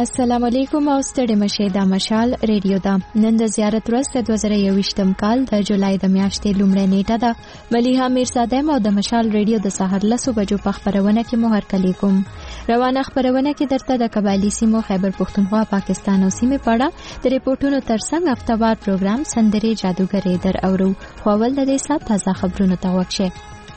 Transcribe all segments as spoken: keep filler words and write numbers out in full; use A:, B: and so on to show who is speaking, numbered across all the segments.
A: السلام علیکم او ستړي مشه د مشال ریډیو دا نن د زیارت ورځ د دوه زره یوویشتم کال د جولای د میاشتې لومړۍ نیټه ده. ملیحه میرزاده او د مشال ریډیو د سحر لسو بجو په خبرونه کې مو هرکلی کوم. روانه خبرونه کې درته د قبایلی سیمو خیبر پختونخوا پاکستان او سیمې پاړه د ریپورتونو ترڅنګ هفتوار پروګرام سندري جادوګرې در اورو. خو ول د دې سات تازه خبرونه ته وکشه.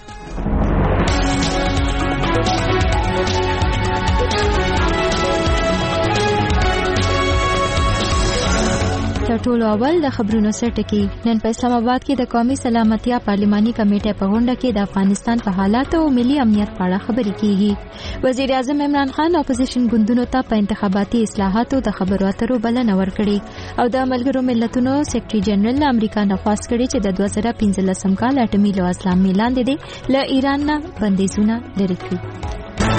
A: ټولو اول د خبرونو سرټکی. نن په اسلام آباد کې د قومي سلامتیا پارلماني کمیټې په غونډه کې د افغانستان په حالاتو او ملي امنیت په اړه خبرې کیږي. وزیر اعظم عمران خان اپوزیشن ګوندونو ته په انتخاباتي اصلاحاتو د خبرو اترو بلنه ورکړي او د ملګرو ملتونو سیکرټري جنرال امریکا نه خواست کړي چې د دوه زره پنځلسم کال اټومي لوز لامل لاندې دي له ایران نه بندیزونه لرې کړي.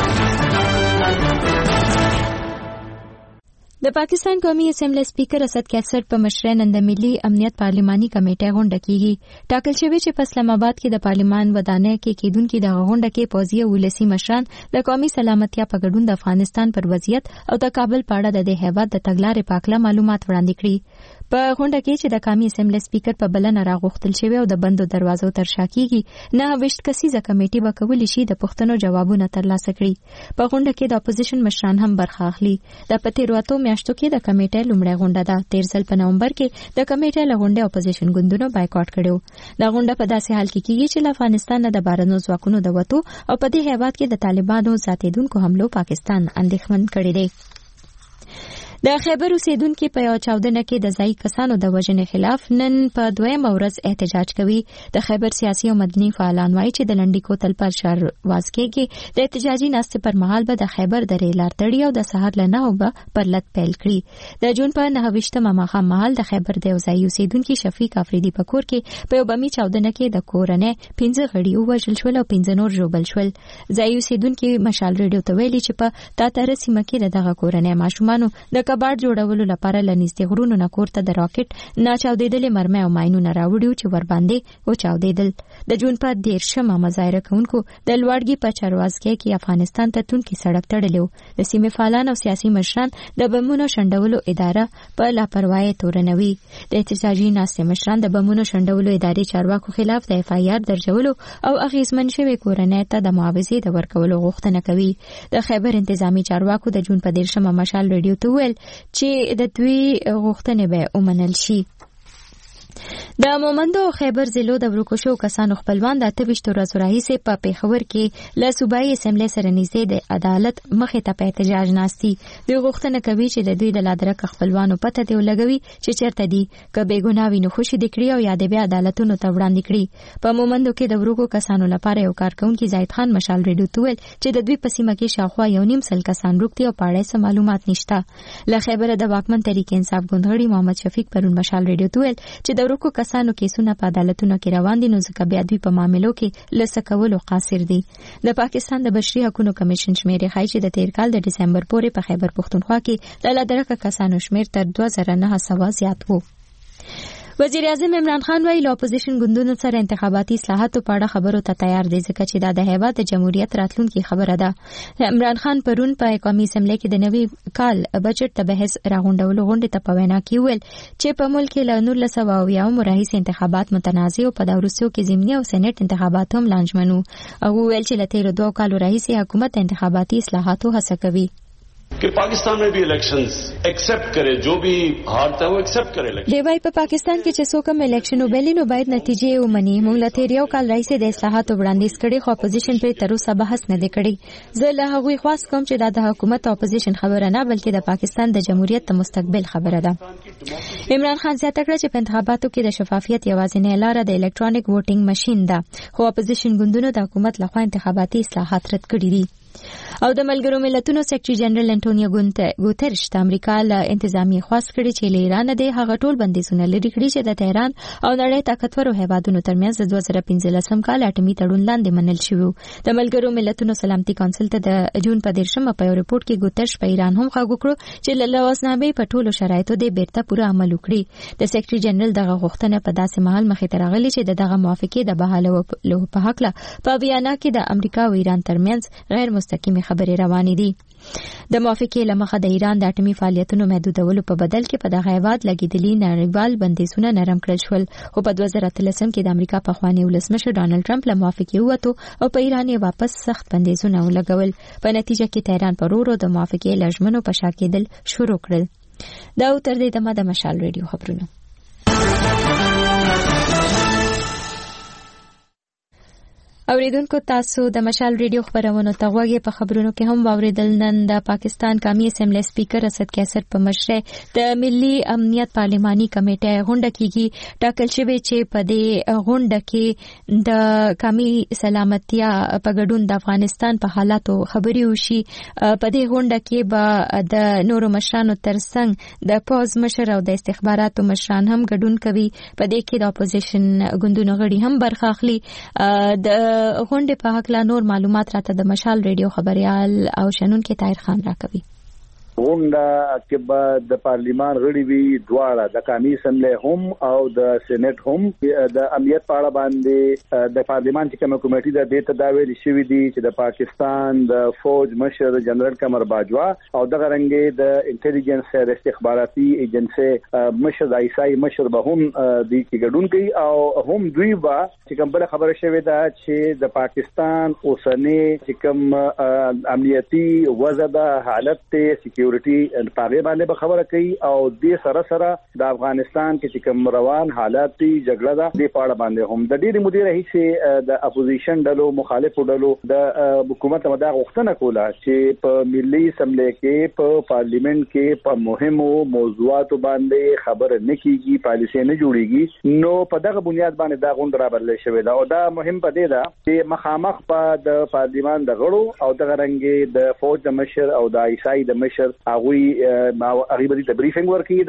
A: د پاکستان قومي اسمبلی سپیکر اسد کیسټ په مشرۍ نن د ملي امنیت پارلماني کمیټې غونډه کیږي. ټاکل شوی چې په اسلام آباد کې د پارلمان ودانۍ کې کېدونکې د غونډه کې پوځي او ولسي مشران د قومي سلامتیا په ګډون د افغانستان پر وضعیت او د کابل په اړه د هیواد د تګلارې په اړه معلومات وړاندې کړي. په غونډه کې چې د قومي اسمبلی سپیکر په بلنه راغوښتل شوی او د بندو دروازو تر شا کیږي نه وشت کسیزه کمیټې به کولی شي د پښتنو جوابونه ترلاسه کړي. په غونډه کې د اپوزیشن مشران هم برخه اخلي. د پتیرواتو میاشتو کې د کمیټې لومړی غونډه ده. تیر ځل په نومبر کې د کمیټې له غونډې اپوزیشن ګوندونو بایکاټ کړو. دا غونډه په داسې حال کې کیږي چې له افغانستان نه د بهرنیو ځواکونو د وتو او په دې هیواد کې د طالبانو زیاتېدونکو حملو پاکستان اندېښمن کړی دی. د خیبر اوسیدونکو په یو چاودنه کې د ځای کسانو د وژنې خلاف نن په دویمه ورځ احتجاج کوي. د خیبر سیاسي او مدني فعالان وایي چې د لنډی کوتل پر شهر واسکې کې د احتجاجي ناستې پر مهال به د خیبر درې لار تړي او د سهار له نهو به پرلط پیل کړي. د جون په نهه ویشتمه ماښام مهال د خیبر د یو ځای اوسیدونکو شفیق افریدي په کور کې په یو بمي چاودنه کې د کورنۍ پنځه غړي ووژل شول او پنځه نور ژوبل شول. ځای اوسیدونکو مشال ریډیو ته ویلي چې په تاتره سیمه کې دغه کورنۍ ماشومانو د کباړ جوړولو لپاره لنيستي غرونو نه کوړه د راکټ نه چاودېدلې مرمۍ او ماينونه راوړیو چې ور باندې و چاودېدل. د جون په دیرشمه مظاهره کوونکو د لوړګي په چروازګي کې افغانستان ته تونکي سړک تړلو. د سیمې فعالان او سیاسي مشران د بمونو شندولو اداره په لاپروايي تورنوي. د احتجاجي ناستې مشران د بمونو شندولو ادارې چارواکو خلاف د اف آی آر درجولو او اغیزمن شوی کورنۍ ته د معاوضې د ورکولو غوښتنه کوي. د خیبر انتظامی چارواکو د جون په دیرشمه مشال ریډیو ته ویل چې د دوی غوښتنې به ومنل شي. د مومند او خیبر ضلعو د ورکوشو کسانو خپلوان د اته ویشت ورځو راهیسې په پیښور کې له صوبایي اسمبلی سره نږدې د عدالت مخې ته په احتجاج ناستي. دوی غوښتنه کوي چې د دوی د لادرک خپلوانو پته دی ولګوي چې چیرته دي، که بې ګناه وي نو خوشي دي کړي او یا د بیا عدالتونو ته وړاندې کړي. په مومندو کې د ورکو کسانو لپاره یو کارکونکي زاهد خان مشال ریډیو ته ویل چې د دوی په سیمه کې شاوخوا یو نیم سل کسان روغتي او پاړې سم معلومات نشته. له خیبر د واکمن تحریک انصاف ګوندغړي محمد شفیق پرون مشال ریډیو ته ویل چې د ورکو کسانو کیسونه په عدالتونو کې روان دي نو ځکه بیا دوی په معاملو کې لسه کولو قاصر دي. د پاکستان د بشري حقوقو کمیشن شمیرې ښایي چې د تیر کال د دسمبر پورې په خیبر پختونخوا کې د لادرکه کسانو شمیر تر دوه زره نه سوه زیات وو. وزیر اعظم عمران خان وایي له اپوزیشن ګوندونو سره انتخاباتي اصلاحاتو په اړه خبرو ته تیار دی ځکه چې دا د هیواد د جمهوریت راتلونکي خبره ده. عمران خان پرون په قومي اسمبلی کې د نوي کال بجټ ته بحث راغونډولو غونډې ته په وینا کې ویل چې په ملک کې له نولس سوه اویاومو راهیسې انتخابات متنازع او په دا وروستیو کې ضمني او سېنیټ انتخابات هم لانجمن وو. هغه ویل چې له تېرو دوو کالو راهیسې حکومت انتخاباتي اصلاحاتو هڅه کوي
B: कि पाकिस्तान में भी इलेक्शंस एक्सेप्ट करे, जो भी हारता है वो एक्सेप्ट करे.
A: دی وايي په پاکستان کې چې څوک هم الیکشن وبېلي نو باید نتیجې ومني. موږ له تیر یو کال راځي د اصلاحاتو وړاندیز کړي خو اپوزیشن پرې تر اوسه بحث نه دی کړی. زه له هغوی خواست کوم چې دا د حکومت او اپوزیشن خبره نه بلکې د پاکستان د جمهوریت د مستقبل خبره ده. عمران خان زیاته کړه چې په انتخاباتو کې د شفافیت یوازینۍ لاره د الکترونیک ووټینګ ماشين ده خو اپوزیشن ګوندونو د حکومت لخوا انتخاباتي اصلاحات رد کړي دي. او د ملګرو ملتونو سیکرټري جنرال انټونیو ګوترش د امریکا له انتظامی خواست کړي چې له ایران د هغه ټول بندیزونه لري کړي چې د تهران او نړۍ طاقتورو هیوادونو ترمنځ د دوه زره پنځلسم کال اټومي تړون لاندې منل شوی. د ملګرو ملتونو سلامتي کونسل ته د جون په دیرشمه په ریپورت کې ګوترش په ایران هم غږ وکړ چې له لوازنامې په ټولو شرایطو د بیرته پوره عمل وکړي. د سیکرټري جنرال دغه غوښتنه په داسې مهال مخې ته راغلي چې دغه موافقه د بحالولو په حق له په ویانا کې د امریکا او ایران ترمنځ غیر مستقیمه خبرې روانې دي. د موافقې لمخه د ایران د اټومي فعالیتونو محدودولو په بدل کې په دغه هیواد لګیدلي نړیوال بندیزونه نرم کړل شول. خو په دوه زره اتلسم کې د امریکا پخوانی ولسمشر ډانلډ ټرمپ له موافقې ووتو او په ایران یې واپس سخت بندیزونه ولګول. په نتیجه کې تهران پر ورو د موافقې لژمنو په شا کېدل شروع کړل. دا تر دې دمه د مشال ریډیو خبرونه. اوریدونکو تاسو د مشال ریډیو خبرونو ته غوږی په خبرونو کې هم واوریدل. نن د پاکستان قومي اسمبلی سپیکر اسد کیسر په مشرۍ د ملي امنیت پارلماني کمیټه غونډه کیږي. ټاکل شوی چې په دې غونډه کې د قومي سلامتیا په ګډون د افغانستان په حالاتو خبري وشي. په دې غونډه کې به د نورو مشرانو ترڅنګ د پوز مشر او د استخباراتو مشران هم ګډون کوي. په دې کې د اپوزیشن ګوندونو غړي هم برخه اخلي. د غونډې په حق لا نور معلومات راته د مشال ریډیو خبريال او شنونکو طاهر خان راکوي.
C: غونډه کې به د پارلیمان غړي وي دواړه د قومي اسمبلی هم او د سېنات هم د امنیت په اړه باندې د پارلیمان چې کومه کمیټه ده د تداویل شوې دي چې د پاکستان د فوج مشر جنرال قمر باجوا او د غرنګي د انټيليجنس او استخباراتي ایجنسی مشر عیسائی مشر به هم د کې ګډون کوي او هم دوی به چې کوم بل خبره شوې ده چې د پاکستان اوسنی چې کوم امنیتي وضع د حالت ته سکیورټي پاره باندې به خبره کوي او د سره سره د افغانستان کې کوم روان حالات دي جګړه ده د پاره باندې هم د ډېری مدیر رئیس د اپوزیشن ډلو مخالفو ډلو د حکومت مدا غوښتنه کوله چې په ملي اسمبلی کې په پارلیمنت کې په مهمو موضوعاتو باندې خبره نه کیږي پالیسي نه جوړیږي. نو په دغه بنیاد باندې دا غونډه رابرلې شوې ده او دا مهم پدې ده چې مخامخ په د پارلیمان د غړو او د غرنګي د فوج د مشر او د عیسائی د مشر هغوی غریبي د بریفینګ ورکړي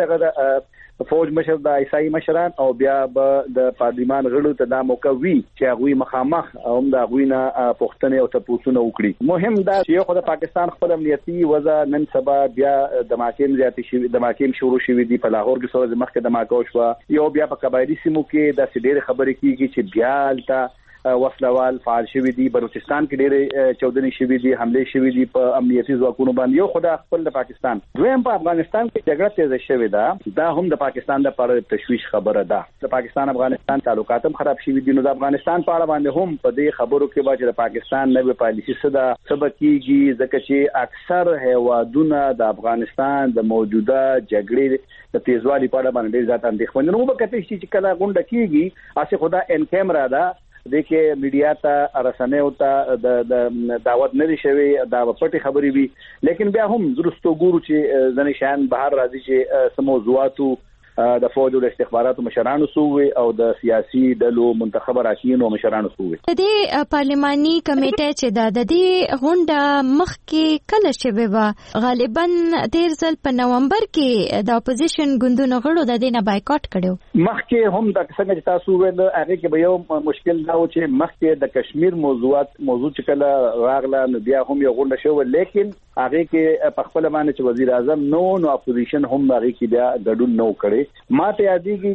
C: دغه فوج مشر د عیسائی مشران او بیا به د پارلیمان غړو ته د موقوي چې هغوی مخامخ هم د هغوی نه پوښتنه او تاسو وکړي. مهم دا چې خو د پاکستان خپل امنیتي وضع نن سبا بیا د محاکم زیاتې شوی د محاکم شروع شوی دی. په لاهور کې څو مخکې د محاکم شو یو بیا په قبایلی سیمو کې د سډېر خبرې کیږي چې بیا الته وسلوال فعال شوی دي. بلوچستان کې ډېر چودنې شوی دي حمله شوی دي په امنیتي ځواکونو باندې. یو خدای خپل د پاکستان دویم په افغانستان کې جګړه تیز شوی ده دا هم د پاکستان د پر تشویش خبره ده. د پاکستان افغانستان تعلقات هم خراب شوی دي. نو د افغانستان په اړه باندې هم په دې خبرو کې به چې د پاکستان نوې پالیسي صدا سبا کیږي ځکه چې اکثر هیوادونه د افغانستان د موجوده جګړې د تیزوالي په اړه باندې ځات اندېښمن نو به کته چې کله غونډه کیږي اسه خدا ان کیمرا ده دغه میډیا ته رسنۍ او ته د دعوت نه شوي دا پټي خبري وي. لیکن بیا هم درستو ګورو چې ځنې شان بهر راځي چې سموضوعاتو د فوج او استخباراتو مشرانو سووي او د سیاسي ډلو منتخب راکین او مشرانو سووي. د
A: دې پارلماني کمیټه چې د دې غونډه مخ کې کله شوه و غالبا تیر ځل په نومبر کې د اپوزیشن ګوندونو غړو د دې نه بایکاټ کړو.
C: مخ کې هم د څنګه چې تاسو ویل هغه کې به یو مشکل دا و چې مخ کې د کشمیر موضوعات موضوع چې کله راغله نو بیا هم یو غونډه شو لیکن هغه کې په خپل باندې چې وزیر اعظم نو نو اپوزیشن هم هغه کې بیا ګډون نو کړي. ما ته یادېږي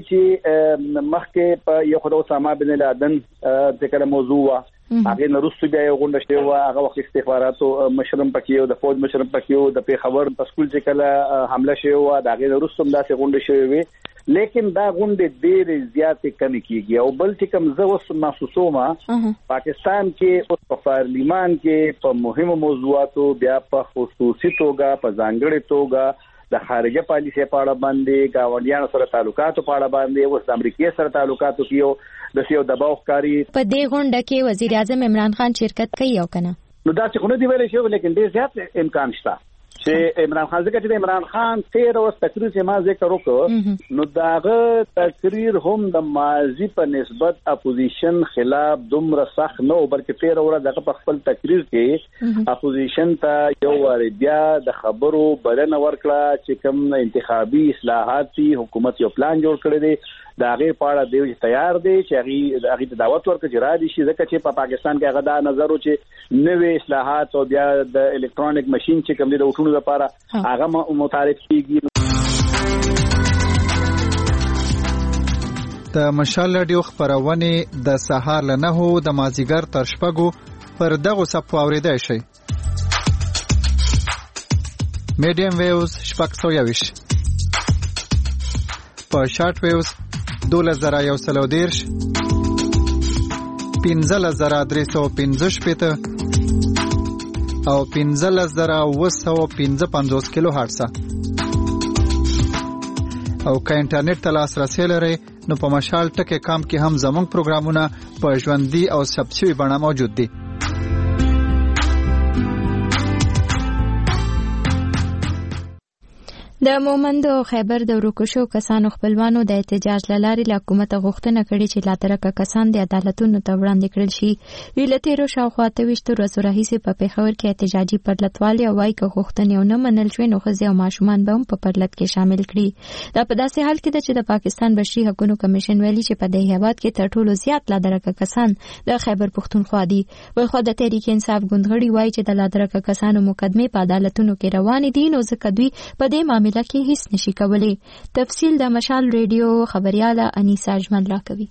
C: چې مخکې په یو خدای اسامه بن لادن د کله موضوع هغه نورستو بیا یو غونډه شوی و هغه وخت استخباراتو مشرم پکې او د فوج مشرم پکې او د پیښور په سکول چې کله حمله شوی و دا هغه نورستو داسې غونډه شوی وي. لیکن دا غونډه ډېر زیاتې کمی کیږي او بل چې کوم زه اوس محسوسومه پاکستان کې او په پارلیمان کې په مهمو موضوعاتو بیا په خصوصي توګه په ځانګړي توګه د خارجه پالیسي په اړه باندې گاونډیانو سره تعلقاتو په اړه باندې او د امریکای سره تعلقاتو کیو د سیو دباو ښکاری.
A: په دې غونډه کې وزیر اعظم عمران خان شرکت کوي او کنه
C: نو دا څنګه دی ویل شو لیکن ډېر زیات امکان شته چې عمران خان ځکه چې عمران خان تیر اوس تقریر چې ما ذکر وکړ نو داغه تقریر هم د ماضی په نسبت اپوزیشن خلاف دومره سخت نه او بلکې تیر اوره دغه په خپل تقریر کې اپوزیشن ته یو واری بیا د خبرو بلنه ورکړه چې کوم انتخابي اصلاحاتي حکومت یو پلان جوړ کړی دی دا غیر پاړه دی تیار دی چې هغه هغه دعوت ورکړي چې را دي شي ځکه چې په پاکستان کې هغه دا نظر و چې نوې اصلاحات او بیا د الکترونیک ماشين چې کوم دی د وټونو لپاره هغه متعارف کیږي.
D: د مشال رادیو خبرونه د سهار له نهو د مازیګر تر شپږو پر دغه صف اوریدای شي. میډیم ویوز شپږ سوه یوویشت، په شارټ ویوز دولس زره یو سل او دېرش، پنځلس زره درې سوه پنځه شپېته او پنځلس زره اوه سوه پنځه پنځوس کیلو هرټزه. او که انټرنیټ ته لاسرسی لرئ نو په مشال ټکی کام کې هم زموږ پروګرامونه په ژوندي او ثبت شوي بڼه موجود دي.
A: د مومند او خیبر د ورکو شو کسانو خپلوانو د احتجاج لاري له حکومت غوښتنه کړې چې لا ترکه کسان د عدالتونو ته وړاندې کړل شي. ویلتیرو شاوخوا ته وشت ورځو راهیسې په پیښور کې احتجاجي پرلتوالي او وايي که غوښتنې نه منل شوې نو ښځې او ماشومان به هم په پرلت کې شامل کړي. دا په داسې حال کې ده چې د پاکستان بشري حقوقو کمیشن ویلي چې په دې هیواد کې تر ټولو زیات لا درکه کسان د خیبر پښتونخوا دي. بلخو د تحریک انصاف ګوندغړي وایي چې د لا درکه کسانو مقدمه په عدالتونو کې روانې دي نو ځکه دوی په دې معاملې کې هیڅ نشي کولای. تفصیل د مشال ریډیو خبرياله انیسا اجمل راکوي.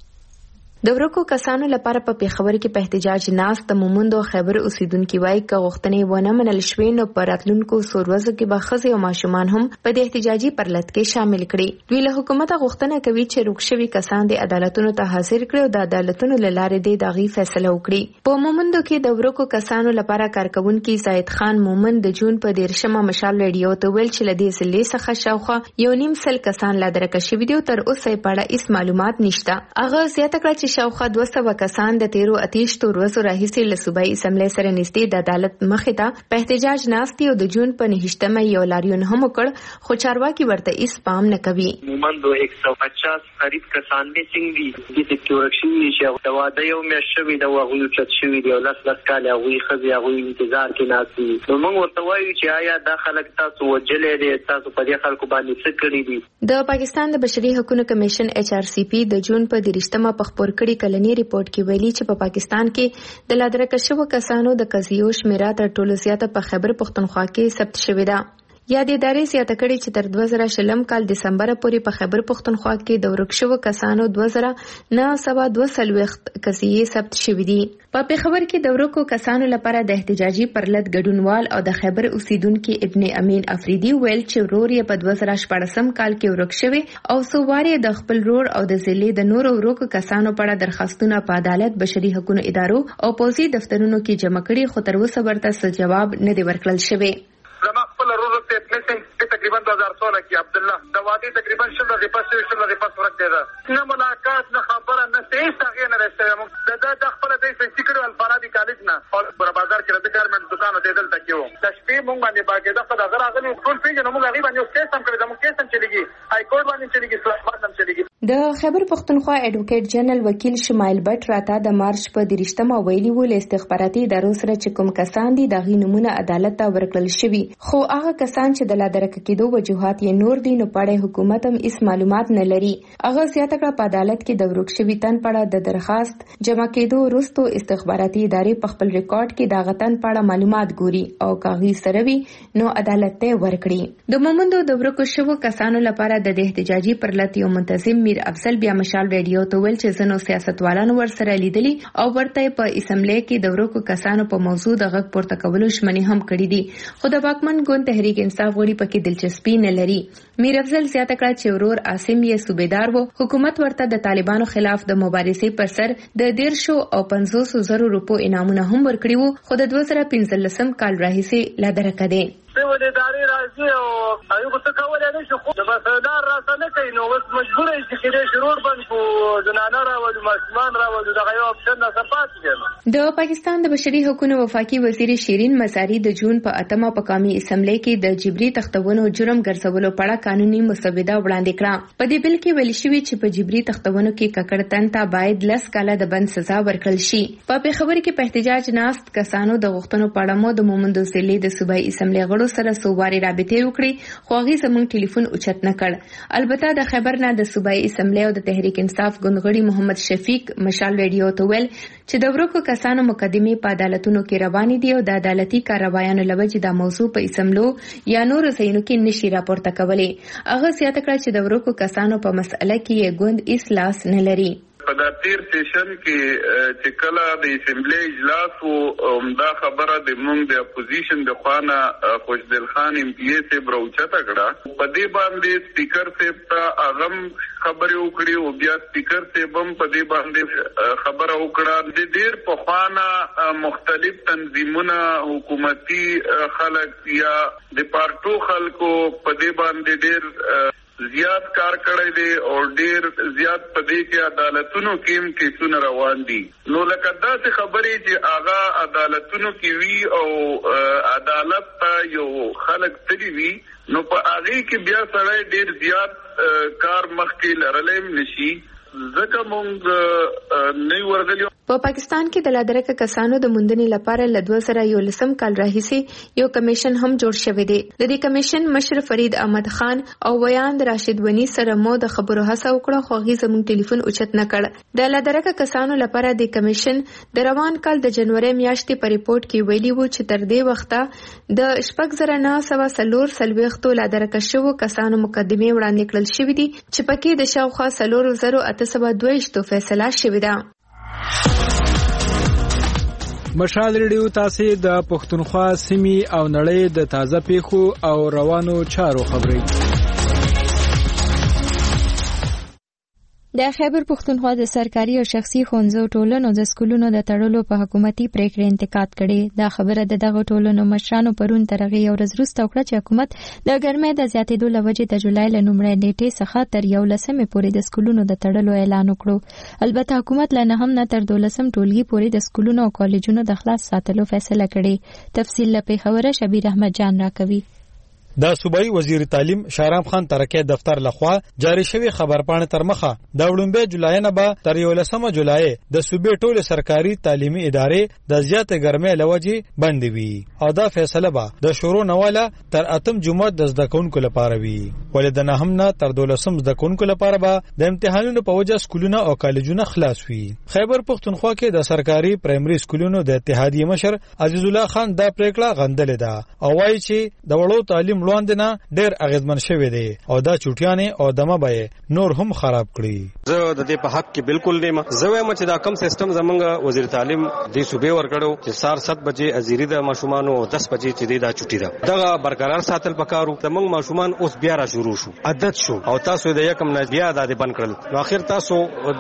E: د ورکو کسانو لپاره په پیښور کې په احتجاج ناس د مومند او خیبر اوسیدونکو وایي که غوښتنې ونه منل شوې نو په راتلونکو څو ورځو کې به ښځې او ماشومان هم په دې احتجاجي پرلت کې شامل کړي. دوی له حکومت غوښتنه کوي چې روکشوي کسان د عدالتونو ته حاضر کړي او د عدالتونو له لارې د داغي فیصله وکړي. په مومندو کې د ورکو کسانو لپاره کارکونکي زاید خان مومند د جون په دیرشمه مشال ریډیو ته ویل چې لدې ضلع څخه شاوخوا یو نیم سل کسان لا درکه شوي دي او تر اوسه په اړه هیڅ معلومات نشته. هغه زیاته کړه چې شاوخوا دوه سوه کسان د تیرو اتیشتو ورځو راهیسې له صوبایي اسمبلۍ سره نږدې د عدالت مخې ته په احتجاج ناست دي او د جون په نهشتمه یو لاریون هم وکړ خو چارواکي ورته هیڅ پام نه کوي.
F: مومندو ایک سو پچاس قریب کسان میسنګ دي د تورکشي چې د واده یو میاشت شوې د هغوی چت شوي دي او لس لس کاله هغوی ښځې هغوی انتظار کې ناست دي. نو موږ ورته وایو چې آیا دا خلک تاسو وجلې دي تاسو په دې خلکو باندې څه کړي دي.
E: د پاکستان د بشري حقوقو کمیشن ایچ آر سی پی د جون په درشتمه په خبر کړي کلنی ریپورت کې ویلي چې په پاکستان کې د لادرکه شوو کسانو د قضیو شمیره تر ټولو زیاته په خیبر پښتونخوا کې ثبت شوې ده. یا د ادارې زیاته کړي چې تر دوه زره شلم کال دسمبر پورې په خیبر پښتونخوا کې د ورک شوو کسانو دوه زره نه سوه دوه څلوېښت قضیې ثبت شوې دي. په پیښور کې د ورکو کسانو لپاره د احتجاجي پرلت ګډونوال او د خیبر اوسیدونکو ابن امین افریدي ویل چې ورور یې په دوه زره شپاړسم کال کې ورک شوی او سوواري د خپل رور او د ضلع د نورو ورکو کسانو په اړه درخواستونه په عدالت بشري حقوقو ادارو او پولیسي دفترونو کې جمع کړي خو تر اوسه ورته څه جواب نه دی ورکړل شوی.
G: زما خپل رور ته میسنګ تقریبا دو هزار سولہ کې عبد الله د وادي تقریبا شل ورځې پس شل ورځې پس ورکړه ده. نه ملاقات نه خبره نه هیڅ هغه نه راځي. موږ د د خپل د سکیورټي الفارادي کالج نه او په بازار کې د ګارمنټ دکان ته دلته کېو. د شپې موږ باندې باګه د خپل غره غلي ټول پیژنو موږ غریب باندې کیس هم کړی. موږ کیس هم چلیږي های کورټ باندې چلیږي اسلامآباد هم چلیږي.
E: د خیبر پښتونخوا ایډوکیټ جنرال وکیل شمایل بټ راته د مارچ په درشتمه ویلي و له استخباراتي ادارو سره چې کوم کسان دي د غي نمونه عدالت ته ورکړل شوی خو هغه کسان چې د لادرکه کېدو وجوهات یې نور دي نو پړې حکومت هم هیڅ معلومات نه لري. هغه زیاته کړه په عدالت کې د ورک شوی تن پړه د درخواست جمع کېدو وروسته استخباراتي ادارې په خپل ریکارډ کې دا غتن پړه معلومات ګوري او کاغي سره وي نو عدالت ته ورکړي. د مومندو د ورکو شوو کسانو لپاره د احتجاجي پرلت یو منتظم میر افضل بیا مشال ریډیو ته ویل چې زنو سیاستوالانو ور سره لیدلي او ورته په اسمبلی کې د ورکو کسانو په موضوع د غږ پورته کولو شمنې هم کړې دي خو د واکمن ګوند تحریک انصاف غړي پکې دلچسپي نه لري. میر افضل زیاته کړه چې ورور عاصم یې صوبیدار وو. حکومت ورته د طالبانو خلاف د مبارزې پر سر د دیرشو او پنځوسو زرو روپو انعامونه هم ورکړي وو خو د دوه زره پنځلسم کال راهیسې لا درکه دی.
G: سیول ادارې راځي او هغه څه کولای نه شي خو د بسدار راسنه کوي نو اوس مجبور یې چې کېدې شروع باندې کو جنانه راوړي ماشومان راوړي دغه یو اپشن نه سپات کېږي.
E: د پاکستان د بشري حقوقو وفاقي وزیر شیرین مزاری د جون په اتمه په قومي اسمبلی کې د جبري تختونو جرم ګرځولو په اړه قانوني مسوده وړاندې کړه. په دې بل کې ویل شوی چې په جبري تختونو کې ککړتن ته باید لس کاله د بند سزا ورکړل شي. په پیښور کې په احتجاج ناست کسانو د غوښتنو په اړه مو د مومندو ضلع د صوبایي اسمبلی غړو سره سوواري رابطې وکړي خو هغه زموږ ټلیفون اوچت نه کړ. البته د خبر نه د صوبایي اسمبلی او د تحریک انصاف ګوندغړي محمد شفیق مشال ریډیو ته ویل چې د ورکو کسانو مقدمه په عدالتونو کې روانې دي او د عدالتي کاروایانو لوجه د موضوع په اسمبلو یا نور ځایونو کې نشي راپورته کولی. هغه زیاته کړه چې د ورکو کسانو په مسأله کې یې ګوند اصلاح نه لري.
G: په په دا تیر سیشن کې چې کله د اسمبلی اجلاس او دا خبره د مونږ د اپوزیشن د خوانه خوشدل خان ایم پی ای سے بروچته کړه په دې باندې سپیکر صاحب ته اغم خبرې وکړي او بیا سپیکر صاحب هم په دې باندې خبره وکړه د ډیر په خوانه مختلف تنظیمونه حکومتي خلک یا د پارټو خلکو په دې باندې ډیر زیات کار کړی دی او ډیر زیات په دې کې عدالتونو کې کیسونه روان دي نو لکه داسې خبرې چې هغه عدالتونو کې وي او عدالت ته یو خلک تللی وي نو په هغه کې بیا سړی ډیر زیات کار مخکې لرلې نشي ځکه مونږ نه ورغلیو.
E: په پاکستان کې د لادرکه کسانو د موندنې لپاره ل دوه زره یولسم کال راهیسې یو کمیشن هم جوړ شوی دی. د دې کمیشن مشر فرید احمد خان او ویاند راشد ونی سره مو د خبرو هڅه وکړه خو هغه زموږ ټلیفون اوچت نه کړ. د لادرکه کسانو لپاره د کمیشن د روان کال د جنوري میاشتې په ریپورت کې ویلي وو چې تر دې وخته د شپږ زره نه سوه څلور څلوېښتو لادرکه شوو کسانو مقدمې وړاندې کړل شوې دي چې پکې د شاوخوا څلور زره اته سوه دوه ویشت فیصله شوې ده.
H: مشال ریډیو تاسو د پښتونخوا سیمې او نړۍ د تازه پیښو او روانو چارو خبري.
A: د خیبر پښتونخوا د سرکاري او شخصي ښوونځیو ټولنو د سکولونو د تړلو په حکومتي پریکړې انتقاد کړي. دا خبره د دغه ټولنو مشرانو پرون تر هغې یو ورځ وروسته وکړه چې حکومت د ګرمۍ د زیاتېدو له وجې د جولای له لومړۍ نیټې څخه تر یولسمې پورې د سکولونو د تړلو اعلان وکړو. البته حکومت له نهم نه تر دولسم ټولګي پورې د سکولونو او کالجونو د خلاص ساتلو فیصله کړې. تفصیل له پیښوره شبیر احمد جان راکوي.
I: د صوبایي وزیر تعلیم شارام خان ترکه دفتر لخوا جاری شوی خبرپاڼه تر مخه د وړاندې جولای نه به تر یولسمه جولای د صوبې ټول سرکاري تعلیمي ادارې د زیاتې ګرمۍ لوجې بند وي او دا فیصله به د شروع نواله تر اتم جمعه د زده کوونکو لپاره وي. ولې د نهم نه تر دولسم زده کوونکو لپاره به د امتحانونو په وجه سکولونه او کالجونه خلاص وي. خیبر پښتونخوا کې د سرکاري پرایمري سکولونو د اتحادیې مشر عزیز الله خان دا پریکړه غندلې ده او وایي چې د وړو تعلیم لوندنه ډېر اغیزمن شوی دی او دا چوټیانې او دمه به نور هم خراب کړي.
J: زه د دې په حق کې بالکل نه یم. زه وایم چې دا کم سیستم زمونږ وزیر تعلیم د صوبې ورکړو چې سار سات بجې ازيري د ماشومان او دس بجې چې دا چوټي ده دغه برقرار ساتل پکارو. زمونږ ماشومان اوس بیا را شروع شو عادت شو او تاسو د یکم نه بیا د بند کړل نو اخر تاسو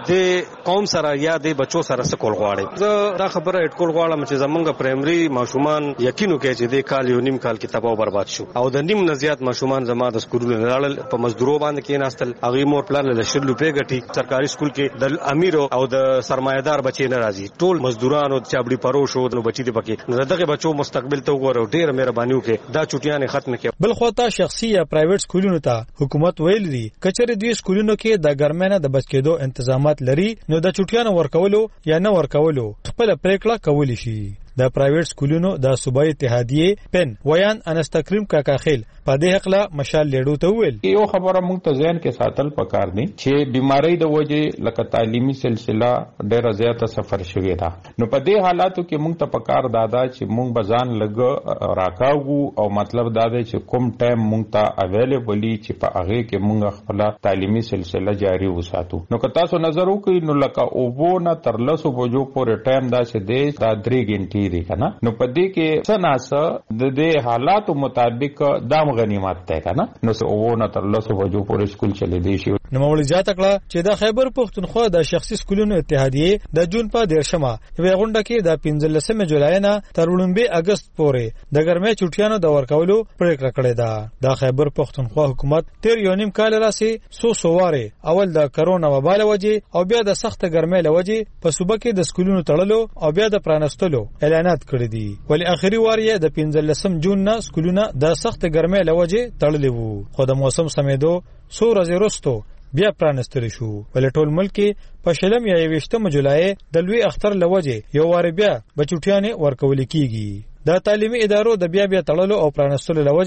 J: د قوم سره یا د بچو سره سکول غواړي. زه دا خبره اټکول غواړم چې زمونږ پرایمري ماشومان یقینو کې چې د کال یو نیم کال کې تباہ برباد شو او د نیم نزيات ماشومان زما د سکولونو لاړل په مزدورو باندې کې ناستل هغه مور پلان له شل روپے غټي سرکاري سکول کې د امیر او د سرمایدار بچي نه راځي ټول مزدورانو چابړي پروشو نو بچي دي پکې نو دغه بچو مستقبل ته وګورو ډېر مهرباني وکړي دا چټیانه ختم کړي.
I: بل خو ته شخصي یا پرایویټ سکولونو ته حکومت ویل دي کچره دوی سکولونو کې د ګرمنه د بچ کېدو تنظیمات لري نو د چټیانه ورکولو یا نه ورکولو خپل پریکړه کولی شي. د پرایویټ سکولونو د صوبایي اتحادیې پن ویان انستکریم کاکاخیل په دې حق له مشال لیډو ته ویل
K: یو خبره مونږ ته ځین کې ساتل پکار دي چې بیماری د وجې لکه تعلیمي سلسله ډیره زیاته سفر شوې ده نو په دې حالاتو کې مونږ ته پکار دادا چې مونږ بزان لګ راکاو او مطلب دا دی چې کوم ټایم مونږ ته اویلیبل چې په هغه کې مونږ خپل تعلیمي سلسله جاری وساتو. نو که تاسو نظر وکړئ نو لکه اوبو نه تر لسو بجو پورې ټایم دا چې دی دا درې غنټې دی کنه نو په دې کې سناسه د دې حالاتو مطابق دام غنیمت ده کنه نو اوو نه تر لسو بجو پورې سکول چلی دی شي.
I: نو مولوی زیاته کړه چې د خیبر پښتونخوا د شخصي سکولونو اتحادیې د جون په دیرشمه یوه غونډه کې د پنځلسمې جولای نه تر وړاندې اگست پورې د ګرمۍ چوټیانو د ورکولو پریکړه کړې ده. د خیبر پښتونخوا حکومت تیر یو نیم کال راسي سو سواره اول د کرونا وبا له وجې او بیا د سخت ګرمۍ له وجې په صوبه کې د سکولونو تړلو او بیا د پرانستلو اعلانات کړی دي. ولی اخري وار یې د پنځلسم جون نه سکولونه د سخت ګرمۍ له وجې تړلي وو خو د موسم سمېدو څو ورځې وروسته بیا پرانستل شو. ولې ټول ملک په شلم یا یویشتمه جولای د لوی اختر له وجې یو وار بیا بچوټیانې ورکول کیږي. د تعلیمي ادارو د بیا بیا تړلو او پرانستلو له وجې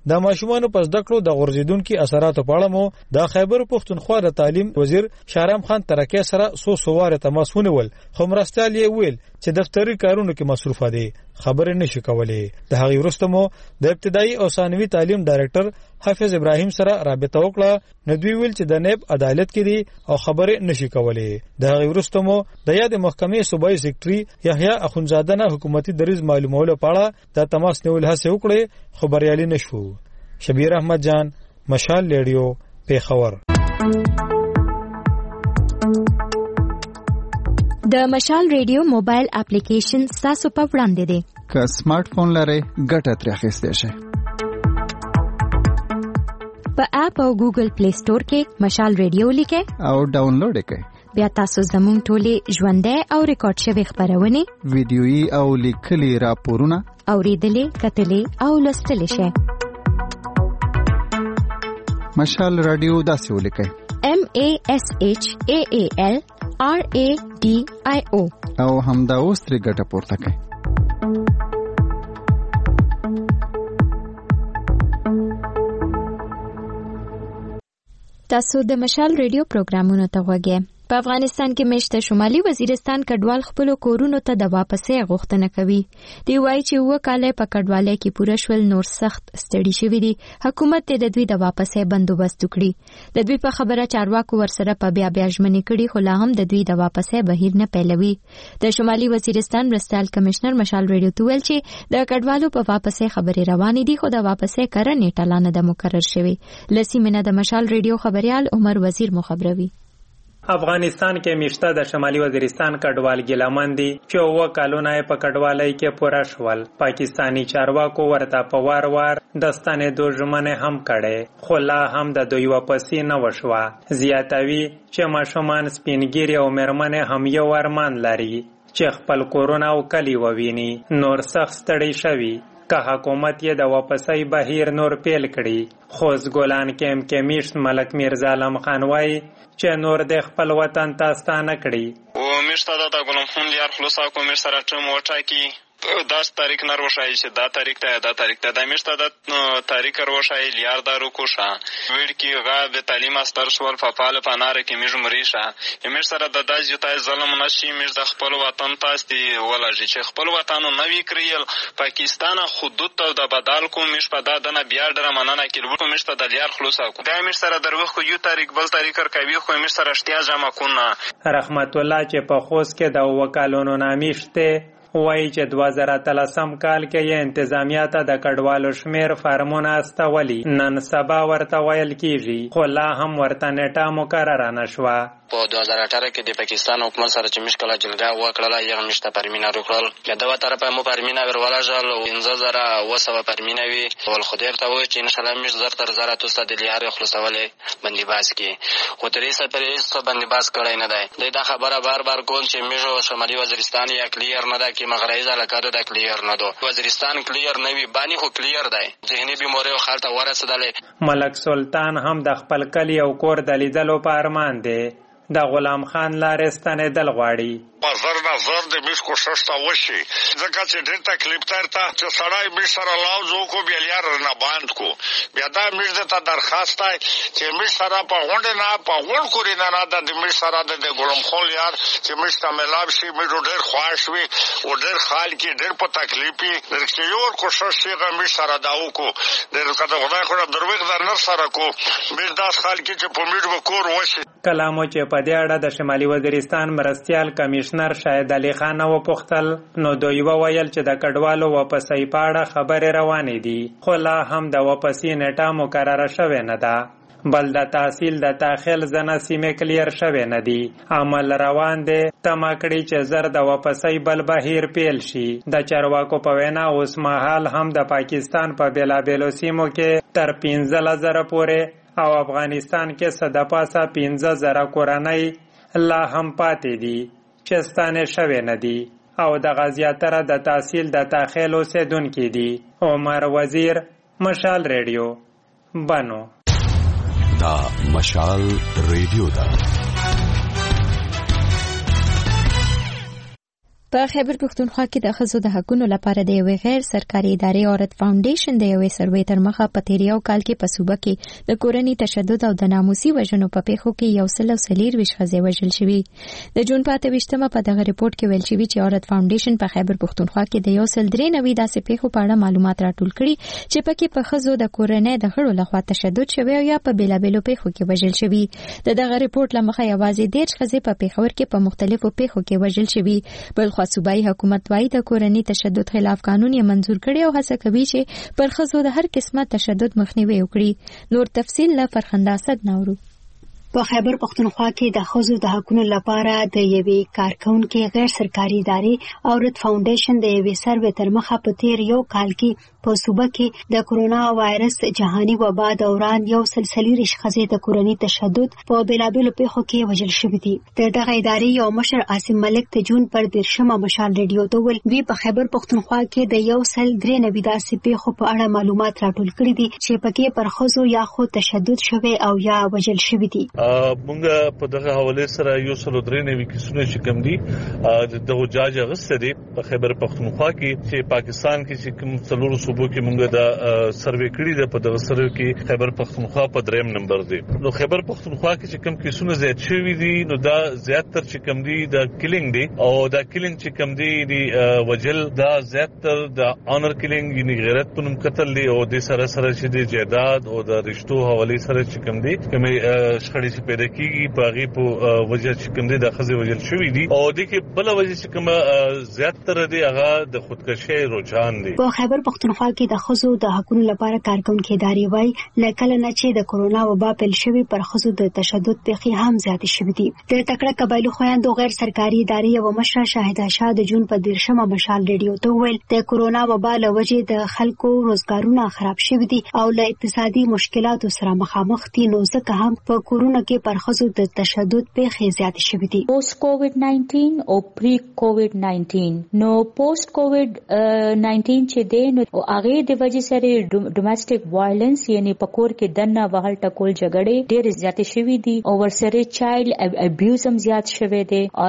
I: د ماشومان په زده کړو د غورځیدونکو اثراتو په اړه مو د خیبر پختونخوا د تعلیم وزیر شهرام خان ترکیه سره سو سواره تماس ونیول خو مرستیال یې ویل چې دفتري کارونو کې مصروف دي خبرې نشي کولای. د هغې وروسته مو د ابتدایي او ثانوي تعلیم ډایرکټر حافظ ابراهیم سره رابطه وکړه نو دوی ویل چې د نیب عدالت کې دي او خبرې نشي کولای. د هغې وروسته مو د یاد محکمې صوبایي سیکریټري یحیی اخونزاده نه حکومتي دریځ معلومولو په اړه د تماس نیول هڅه وکړې خو بریالي نشو. شبیر احمد جان، مشال ریډیو، پیښور.
A: د مشال ریډیو موبایل اپلیکیشن تاسو په وړاندې دی.
D: که سمارټ فون لرئ ګټه ترې اخیستی شئ.
A: په اپ او ګوګل پلی سٹور کې مشال ریډیو لیکئ
D: او ډاونلوډ یې کړئ.
A: بیا تاسو زموږ ټولې ژوندۍ او ریکارډ شوې خپرونې،
D: ویډیويي او لیکلي راپورونه
A: اورېدلې، کتلې او لوستلې شئ.
D: مشال رادیو داسې ولیکئ:
A: M A S H A A L R A D I O
D: او همدا اوس ترې ګټه پورته کړئ.
A: تاسو د مشال ریډیو پروګرامونو ته غوږی. په افغانستان کې مشته شمالي وزیرستان کډوال خپل کورونو ته د واپسې غوښتنه کوي. دی وایي چې و کاله په کډوالۍ کې پوره شول نور سخت ستړي شوي دي. حکومت د دوی د واپسې بندوبست وکړي. د دوی په خبره چارواکو ورسره په بیا بیا ژمنې کړي خو لا هم د دوی د واپسې بهیر نه پیلوي. د شمالي وزیرستان مرستیال کمشنر مشال ریډیو ته ویل چې د کډوالو په واپسې خبرې روانې دي خو د واپسې کره نیټه لا نه ده مقرر شوې. لسی منه د مشال ریډیو خبريال عمر وزیر مخبروي.
L: افغانستان کې میشته د شمالي وزیرستان کډوال ګیلمن دي چې و کالونه په کډوالۍ کې پوره شول. پاکستانی چارواکو ورته په وار وار د ستنېدو ژمنې هم کړې خو لا هم د دوی واپسې نه وشوه. زیاتوي چې ماشومان، سپینګیري او مېرمنې هم یو ارمان لري چې خپل کورونه او کلي وویني. نور سخت ستړي شوي که حکومت یې د واپسۍ بهیر نور پیل کړي. خوست ګولان کې ام کې میشت ملک میرزا علم خان وایي چې نور د خپل وطن ته ستانه کړي.
M: و میشته دا د ګلم خون لیار خلاصا کو میشته را ټم وټاکی داس تاریخ نه روشای چې دا تاریخ ته دا تاریخ ته د میشته د تاریخ روشای لیار دارو کوشا ویل کی غا د تعلیم استر سوال فعال فنار کې میج مریشا میشته د داز یو تای ظلم نشي میش د خپل وطن تاسو ولا چې خپل وطن نوې کړیل پاکستان حدود ته د بدل کو میش په دا د بیا ډر مننه کې ورو میشته د لیار خلاصا کو دا میشته دروخ یو تاریخ بل تاریخ کوي خو میشته اشتیا جمع کونه.
L: رحمت الله چې په خوست کې د وکالونو نامیشته وایي چې دوه زره اتلسم کال کې یې انتظامیه ته د کډوالو شمیر فارمونه استولي. نن سبا ورته ویل کېږي خو لا هم ورته نیټه مقرره نه شوه.
N: په دوه زره اټاره کې د پاکستان حکومت سره چې مشکله جلګه وکړله یغه مشته پرمینه وکړل چې دغه طرفه مو پرمینه ورولژل او پنځه زره اوه سوه پرمینه وي ول خدای ته وایي چې انشاءالله مش زر تر زره توسته د لیارې خلاصولې بندیباس کې خو تر اوسه پرې هېڅ بندیباس کړی نه دی. دی دا خبره بار بار کول چې میژو شمالي وزیرستان یا کلیر نه ده کې مغربي علاقاتو د کلیر نه دو وزیرستان کلیر نه وي بانی خو کلیر دی ذهني بیماری او خلته ورسېدلې.
L: ملک سلطان هم د خپل کلي او کور د لیدلو په ارمان دی. د غلام خان لارې ستنېدل غواړي.
O: زر نه زر د میش کوشش ته وشي ځکه چې ډېر تکلیف ترته چې سړی میش سره لاوز وکړو بیا لیار نه باند کو بیا دا میش ته درخواست دی چې میش سره په غونډې نه په غونډ کورې نه نه د میش سره د ګلم خون لیار چې میش ته ملاب شي میش ډېر خوښ وي او ډېر خال کې ډېر په تکلیف وي چې یو کوشش شي هغه میش سره دا وکړو ډېر کده خدای خو درویغ در نر سره کو میش داس خال کې چې په میش وکور وشي.
L: کلامو چې په دې اړه د شمالي وزیرستان مرستیال کمشنر شاهد علي خان وپوښتل نو دوی وویل چې د کډوالو واپسۍ په اړه خبرې روانې دي خو لا هم د واپسۍ نیټه مقرره شوې نه ده. بل د تحصیل د داخل ځنه سیمې کلیر شوې نه دي. عمل روان دی تمه کړي چې زر د واپسۍ بل بهیر پیل شي. د چارواکو په وینا اوس مهال هم د پاکستان په بېلابېلو سیمو کې تر پنځه زره پورې او افغانستان کې څه د پاسه پنځه زره کورنۍ لا هم پاتې دي چې ستانې شوې نه دي او دغه زیاتره د تحصیل د داخل اوسېدونکي دي. عمر وزیر، مشال ریډیو، بنو.
P: دا مشال ریډیو ده.
A: په خیبر پښتونخوا کې د ښځو د حقوقو لپاره د یوې غیر سرکاري ادارې عورت فاونډیشن د یوې سروې تر مخه په تیریو کال کې په صوبه کې د کورنۍ تشدد او د ناموسي وژنو په پیښو کې یو سل او څلور ښځې وژل شوي. د جون په اته ویشتمه په دغه ریپورت کې ویل شوي چې عورت فاونډیشن په خیبر پښتونخوا کې د یو سل درې نوي داسې پیښو په اړه معلومات راټول کړي چې پکې په ښځو د کورنۍ د غړو لخوا تشدد شوی او یا په بیلابېلو پیښو کې وژل شوي. د دغه ریپورت لمخه یوازې ډېر ښځې په پیښور کې په مختلفو پیښو کې وژل شوي. بل خو صوبایي حکومت وايي د کورنۍ تشدد خلاف قانون یې منزور کړی او هڅه کوي چې پر ښځو د هر قسمه تشدد مخنیوي وکړي. نور تفصیل له فرخنده اسد نورو.
Q: په خیبر پښتونخوا کې د ښځو د حقوقو لپاره د یوې کارکونکو غیر سرکاري ادارې عورت فاونډیشن د یوې سروې تر مخه په تیر یو کال کې په صوبه کې د کرونا وایرس جهاني وبا دوران یو سلسله ښځې د کورنۍ تشدد په بیلابېلو پیښو کې وژل شوې دي. د دغه ادارې یو مشر عاصم ملک د جون پر دیرشمه مشال ریډیو ته ویل وی په خیبر پښتونخوا کې د یو سل درې نوي داسې پیښو په اړه معلومات راټول کړي دي چې پکې پر ښځو یا خو تشدد شوی او یا وژل شوی دي.
R: مونږ په دغه حواله سره یو سل درې نوي کیسونه چې کوم دي د جاج غسه دي په خیبر پښتونخوا کې چې پاکستان کې چې کوم څلور صوبو کې مونږ د سروې کړي ده په دغه سروې کې خیبر پښتونخوا په دریم نمبر دی. نو خیبر پښتونخوا کې چې کوم کیسونه زیات شوي دي نو دا زیاتره چې کوم دي د کلینګ دی او دا کلینګ چې کوم دی د وجل دا زیاتره د آنر کلینګ یعنی غیرت په نوم قتل دی او د سره سره چې د جیداد او د رشتو حواله سره چې کوم دی کومه شخړې چې پیدا کیږي په هغه په وجه چې کوم دي د خزې وجل شوې دي او د کې بل وجه چې کوم زیاتره دی هغه د خودکشي رجحان دی.
Q: په خیبر پښتونخوا کې د ښځو د حقوقو لپاره کارکونکو ادارې وايي لکه نه چې د کرونا وبا پیل شوی پر ښځو د تشدد پیښې هم زیاتې شوې دي. د تکړه قبایلو خویندو غیر سرکاري ادارې یو مشره شاهده شاه د جون په دیرشمه مشال ریډیو ته ویل د کرونا وبا له وجې د خلکو روزګارونه خراب شوي دي او له اقتصادي مشکلاتو سره مخامخ دي نو ځکه هم په کورونه کې پر ښځو د تشدد پیښې زیاتې شوې دي.
S: پوسټ کووډ ناینټین او پری کووډ ناینټین نو پوسټ کووډ ناینټین چې دی نو هغه د وجې سره ډومېسټک وایلنس یعنی په کور کې دنه وهل ټکول جګړې ډېر زیاتې شوې دي او ورسره چایلډ ابیوز هم زیات شوی دی او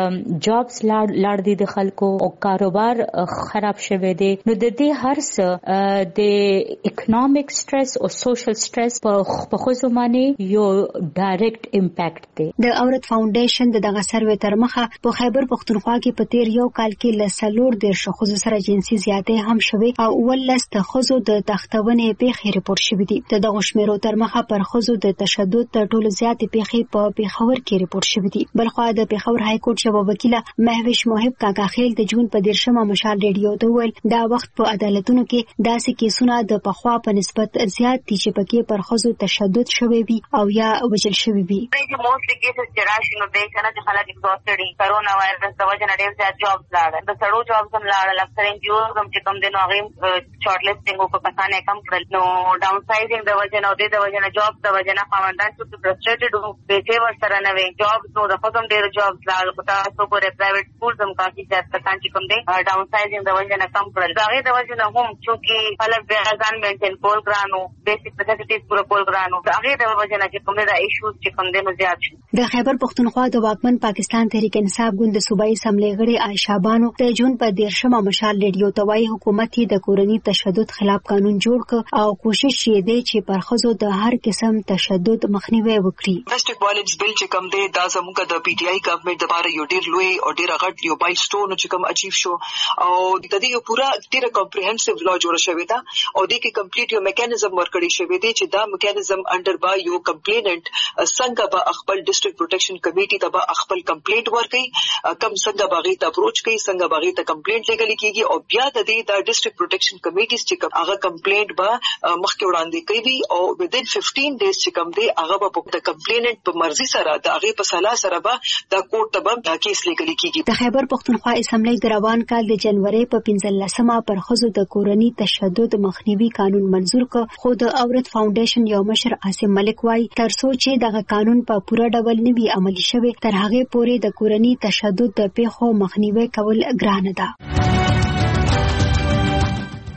S: جابز لاړ دي د خلکو او کاروبار خراب شوی دی. نو د دې هر څه د اکونومیک سټرس او سوشل سټرس په ښځو باندې یو ډایرکټ امپیکټ دی.
Q: د عورت فاونډیشن د دغه سروې تر مخه په خیبر پښتونخوا کې په تیر یو کال کې له څلور دېرش ښځو سره جنسي زیاتې هم شوې او ولس د ښځو د تختونې پیښې ریپورت شوې دي. د دغه شمیرو تر مخه پر ښځو د تشدد تر ټولو زیاتې پیښې په پیښور کې ریپورت شوې دي. بلخوا د پیښور های کورټ یو وکیله مهوش محب کاکا خیل د جون په دیرشمه مشال ریډیو ته ویل دا وخت په عدالتونو کې داسې کیسونه د پخوا په نسبت زیات دي چې پکې پر ښځو تشدد شوی وي او یا وژل شوی وي.
T: موستلی کیسز چې راشي نو دی کنه چې خلک ایگزاستډ دي کرونا وایرس د وجه نه ډېر زیات جابز لاړل د سړو جابز هم لاړل اکثر ان جی اوز هم چې کوم دي نو هغه شارټ لیسټینګ په کسانه کم کړل نو ډاون سایزینګ د وجه نه او د وجه نه جاب د وجه نه خاوندان چې فرستریټډ وو پیسې ورسره نه وي جابز نو د خپل ډېر جابز لاړل په تاسو پورې پرایویټ سکولز هم کافي زیات کسان چې کوم دي ډاون سایزینګ د وجه نه کم کړل دا هغه د وجه نه هم چې خلک بیا ځان مینټین کول ګرانو بیسیک نیسیسټیز پوره کول ګرانو دا هغه د وجه نه چې کوم دا ایشوز چې کوم دي نو زیات شي.
Q: د خیبر پښتونخوا د واکمن پاکستان تحریک انصاف ګوند صوبایي اسمبلی غړي عائشہ بانو د جون په دیرشمه مشال ریډیو ته وايي حکومت یې د کورنۍ تشدد خلاف قانون جوړ ک او کوشش یې دی چې پر ښځو د هر قسم تشدد مخنیوي وکړي.
U: ډومېسټک وایلنس بل چې کوم دی دا زموږ د پی ټی آی ګورنمنت د لپاره یو ډیر لوی او ډیر غټ یو مایلسټون چې کوم اچیو شو او د دې یو پورا ډیر کمپریهنسیو لا جوړ شوی دا او د کې کمپلیټ یو میکانیزم ورکړی شوی دی چې دا میکانیزم انډر با یو کمپلیننٹ څنګه به خپل ډیسټریکټ پروټیکشن کمیټي ته به خپل کمپلیټ ورکړي کم څنګه باغی ته اپروچ کوي څنګه باغی ته کمپلیټ لګل کیږي او بیا د دې د ډیسټریکټ پروټیکشن کمیټیز چې هغه کمپلیټ به مخکې وړاندې کوي او within fifteen days چې کوم دی هغه به د کمپلیننٹ په مرزي سره د هغه په صلاح سره به د کوټ ته به کیس لګل کیږي.
Q: د خیبر پښتونخوا اسمبلی د روان کال د جنوري په پنځلسمه پر ښځو د کورنۍ تشدد مخنیوي قانون منزور ک خو د عورت فاونډیشن یو مشر عاصم ملک وايي تر څو چې دغه قانون په پوره ډول نه وي عملي شوی تر هغه پورې د کورنۍ تشدد د پیښو مخنیوي کول ګرانه ده.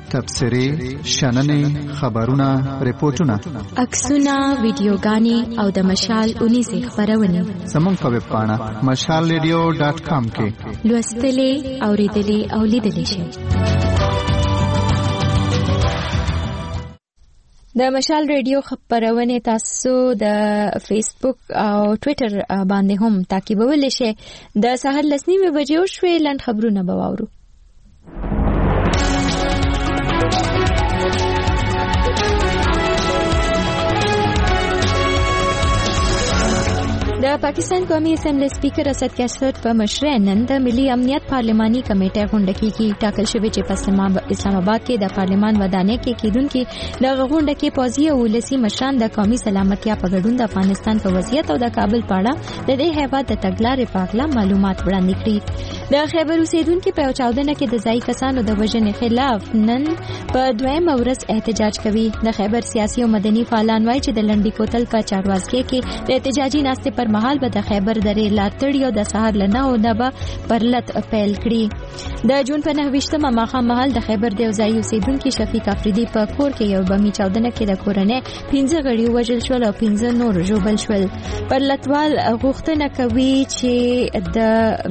D: تبصرې شننې خبرونه ریپورتونه
A: عکسونه ویډیوګانې او د مشال اونیزې خبرونه
D: زموږ په ویب پاڼه مشال ریډیو ډاټ کام کې
A: لوستلې اوریدلې او لیدلې شئ. د مشال ریډیو خبرونه تاسو د فیسبوک او ټوئیټر باندې هم تعقیبولی شئ. د سحر لسنیمه بجې شوې لاند خبرونه به واورو. د پاکستان قومي اسمبلی سپیکر اسد کیسر په مشرۍ نن د ملي امنیت پارلماني کمیټه غونډه کې ټاکل شوې چې په اسلام آباد کې د پارلمان ودانۍ کې کېدونکې د غونډه کې پوځي او ولسي مشران د قومي سلامتیا په ګډون د افغانستان په وضعیت او د کابل په اړه د دې هیواد د تګلارې په اړه معلومات وړاندې کړي. د خیبر اوسیدونکو په چاودنه کې د ځای کسانو د وژنې خلاف نن په دویمه ورځ احتجاج کوي. د خیبر سیاسي او مدني فعالان وایي چې د لنډي کوتل په چاروازګۍ کې د احتجاجي ناستې پر مهال به د خیبر درې لاتړي او د سهار لنه او د به پرلت پیل کړي. د جون په نهویشتمه ماښام مهال د خیبر د ځای اوسیدونکو شفیق افریدي په کور کې یو بمي چاودنه کې د کورنۍ پنځه غړي وژل شول او پنځه نور ژوبل شول. پرلتوال غوښتنه کوي چې د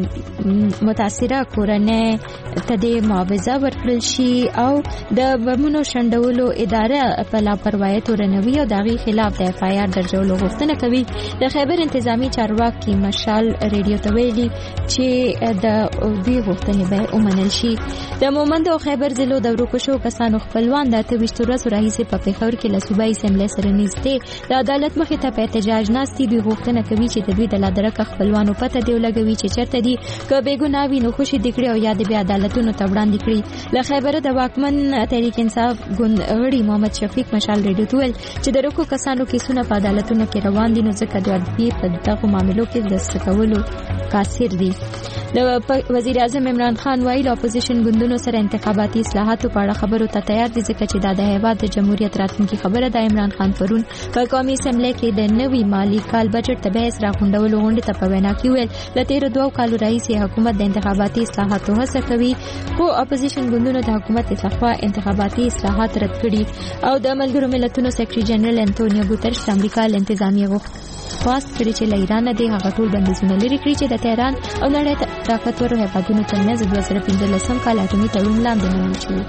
A: متاثره کورنۍ ته د معاوضه ورکړل شي او د بمونو شندولو اداره په لاپروايي تورنوي او دغه خلاف د اف آی آر درجولو غوښتنه کوي. د خیبر انتظامی چارواکي مشال ریډیو ته ویلي چې د دوی غوښتنې به ومنل شي. د مومند او خیبر ضلعو د ورکو کسانو خپلوان د اته ویشت ورځو راهیسې په پېښور کې له صوبایي اسمبلۍ سره نږدې د عدالت مخې ته په احتجاج ناستي. دوی غوښتنه کوي چې د دوی د لادرکه خپلوانو پته دی ولګوي چې چېرته دي، که بېګناه وي نو خوشي دي کړي او یا د بیا عدالتونو ته وړاندې کړي. له خیبره د واکمن تحریک انصاف ګوند غړي محمد شفیق مشال ریډیو ته ویل چې د رکو کسانو کیسونه په عدالتونو کې روان دي نو ځکه د ادبي په دغه معاملو کې د سکولو کاسر دي. د وزیر اعظم عمران خان وایي له اپوزیشن ګوندونو سره انتخاباتي اصلاحاتو په اړه خبرو ته تیار دي ځکه چې دا د هیواد د جمهوریت راتلونکي خبره ده. عمران خان پرون په قومي اسمبلی کې د نوي مالي کال بجټ ته بحث راغونډولو غونډې ته په وینا کې ویل له تیرو دوو کالو راهیسې حکومت د انتخاباتي اصلاحاتو هڅه کوي خو اپوزیشن ګوندونو د حکومت لخوا انتخاباتي اصلاحات رد کړي. او د ملګرو ملتونو سیکرټري جنرال انټونیو ګوترش د امریکا له انتظامیه خواست کړي چې له ایران نه د هغه ټول بندیزونه لرې کړي چې د تهران او نړۍ طاقتورو هیوادونو ترمنځ د دوه زره پنځلسم کال اټومي تړون لاندې نیول شوي.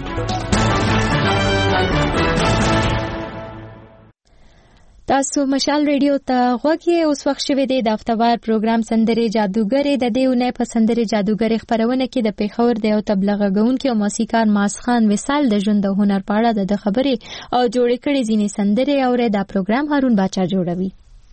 A: تاسو مشال ریډیو ته غوږ یې. اوس وخت شوی دی د هفتهوار پروګرام سندرې جادوګرې. د دې اونۍ په سندرې جادوګرې خپرونه کې د پېښور د یو تبلیغ کوونکي او موسیقار ماسخان وصال د ژوند او هنر په اړه د خبرې او جوړې کړې ځینې سندرې اوري. دا پروګرام هارون باچا جوړوي.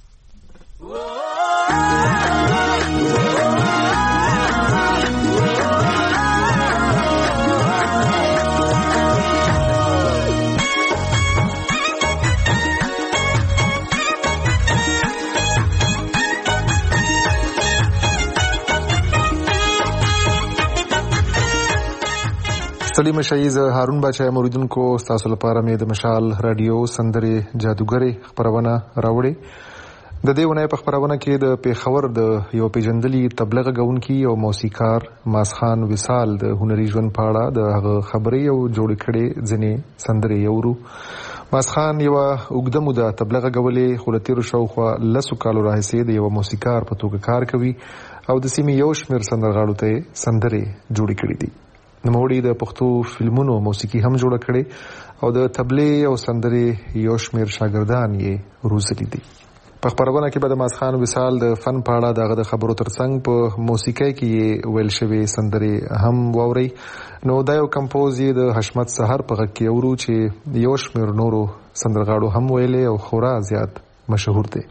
B: سلیم شایز هارون باچا موریدونکو تاسو لپاره مې د مشال رادیو سندرې جادوګرې خبرونه راوړې. د دې ونې په خبرونه کې د پېښور د یو پیژندلي تبلیغ کوونکي او موسیقار ماسخان وصال د هنري ژوند په اړه د هغه خبرې او جوړ کړي ځینې سندرې یورو. ماسخان یو اوږده موده تبلیغ کولې خو له تیرو شاوخوا لسو کالو راهیسې د یو موسیقار په توګه کار کوي او د سیمې یو شمېر سندرغاړو ته سندرې جوړې کړې دي. نوموړي د پښتو فلمونو موسیقي هم جوړه کړې او د تبلې او سندرې یو شمېر شاګردان یې روزلي دي. په خبرونه کې به د ماسخان وصال د فن په اړه دغه د خبرو ترڅنګ په موسیقۍ کې ویل شوی سندرې هم واوري. نو دا یو کمپوز یې د حشمت سحر په غږ کې اورو چې یو شمېر نورو سندرغاړو هم ویلې او خورا زیات مشهور دی.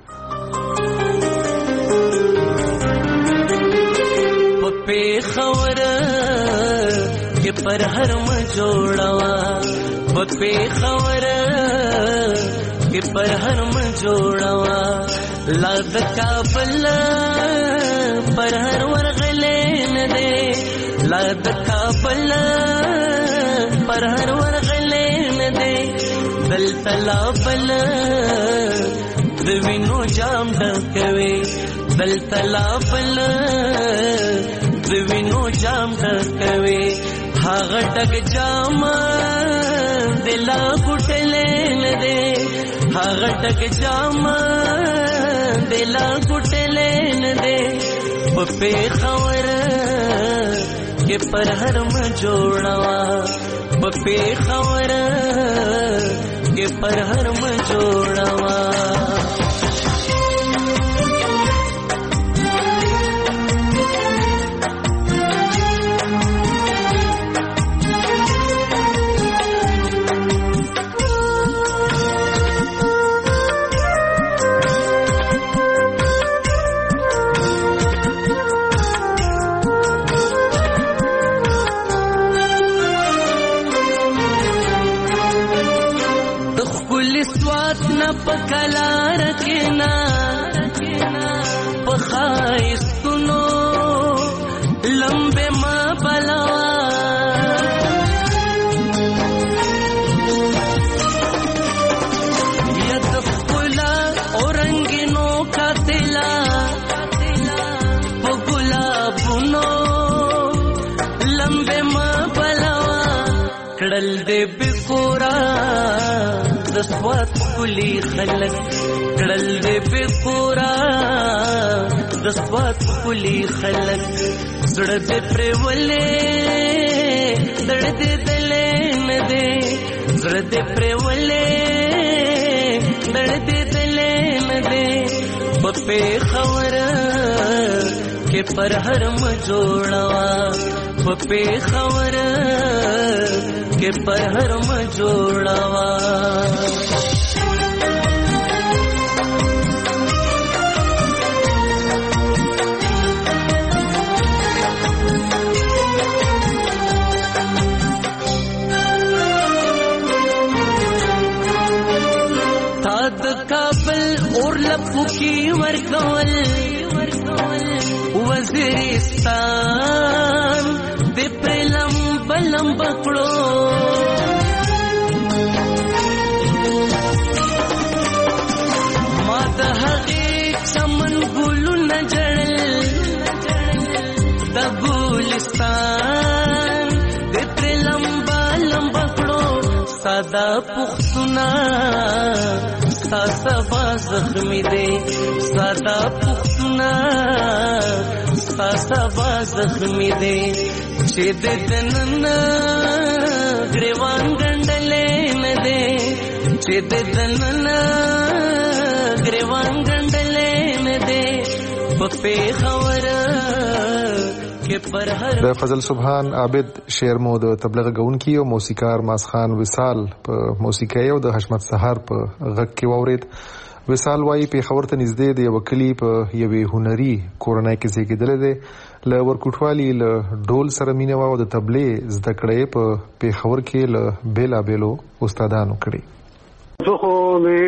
V: پر هر م جوړوا خود په خبره کې پر هر م جوړوا لا د کابل پر هر ورغلې نه دې لا د کابل پر هر ورغلې نه دې دل تلا بل د وینو جام ډکوي دل تلا بل د وینو جام ډکوي هغه ټک جاما دلا ګټلې نه دې هغه ټک جاما دلا ګټلې نه دې په پیښور کې پر هرم جوړوا په پیښور کې پر هرم جوړوا پکلا رکنا پخایستونو لمبه ما بلوا ید خلا اورنگینو کاتلا پگلا بونو لمبه ما بلوا کڑل دے بکورا دسوات کلی خلق کړل دې په پورا دسوات کلی خلق زړه دې پرولې دړ دې دلې نه دې زړه دې پرولې دړ دې دلې نه دې په پیښور کې پر هرم جوړوا په پیښور کې پر هرم جوړوا کی ورکول وزیرستان د پرلم بلم بکړو ما د هغې چمن ګلو نه جړل د ګلستان د پرلم بلم بکړو ساده پښتونه ستا سبا زخمی دے سادا پختنا ستا سبا زخمی دے چه دے دنن گریوان گنڈلے ندے چه دے دنن گریوان گنڈلے ندے پپے خور
B: د فضل سبحان عابد شعر مو د تبلیغ غونکی او موسیقار ماسخان وصال په موسیقي او د حشمت سحر په غږ کې واورید. وصال وايي په خبرته نږدې د یو کلی په یوې هنري کورنۍ کې زیږیدل دي ل ورکوټوالي ل ډول سره مینه او د تبلیغ زده کړې په پیښور کې ل بیلا بیلو استادانو کړي.
C: زه خو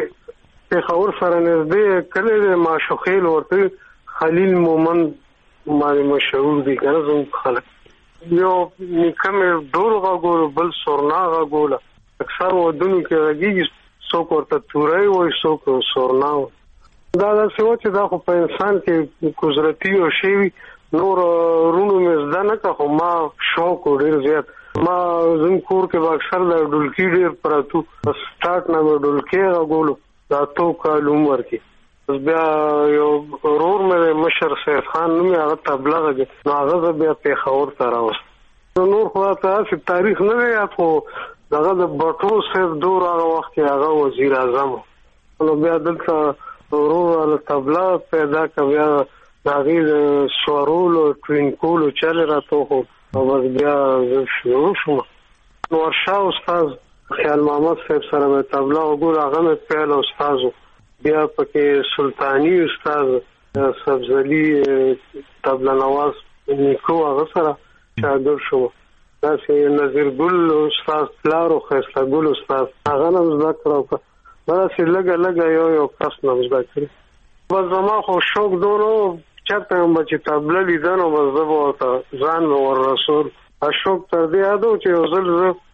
C: په خبر سره نږدې کلی ماشوخیل ورته خلیل مومن مالی مشهور دی کنه زم خلک یو نکم ډول غوول بل سورنا غوول اکثر ودونو کې راګي څوک ورته تورای وای څوک سورنا دا د سوچ دا خو په انسان کې قدرتي او شی نور رونو مزدا نه که خو ما شوق ډیر زیات ما زم کور کې اکثر د ډولکی ډیر پراتو سٹارټ نه ډولکی غوول دا تو کال عمر کې بیا یو رور مې مشر سید خان نومي هغه تبلیغ نو هغه بیا پیښور ته راوست. نور خو تاسو تاریخ نه یاد خو دغه د بټو سید دور هغه وخت هغه وزیر اعظم نو بیا دلته ورور تبلیغ پیدا کړ داغي سوارول ټوینکول چل راته خو او بیا شروع شو نو ورشا استاد خیال محمد صاحب سره تبلیغ وګور هغه مې پیل استادو بیا پکې سلطانی استاد سبزلی طبله نواز نیکو هغه سره شاګرد شو دا چې نظیر ګل استاد پلارو خسته ګل استاد هغه نن زده کړو دا چې لګا لګا یو یو کس نن زده کړی بس زما خو شوق دونو چرته هم چې طبله لیدنو بس زه ورته ځان ور رسول اشوق تر دې یادو چې وزل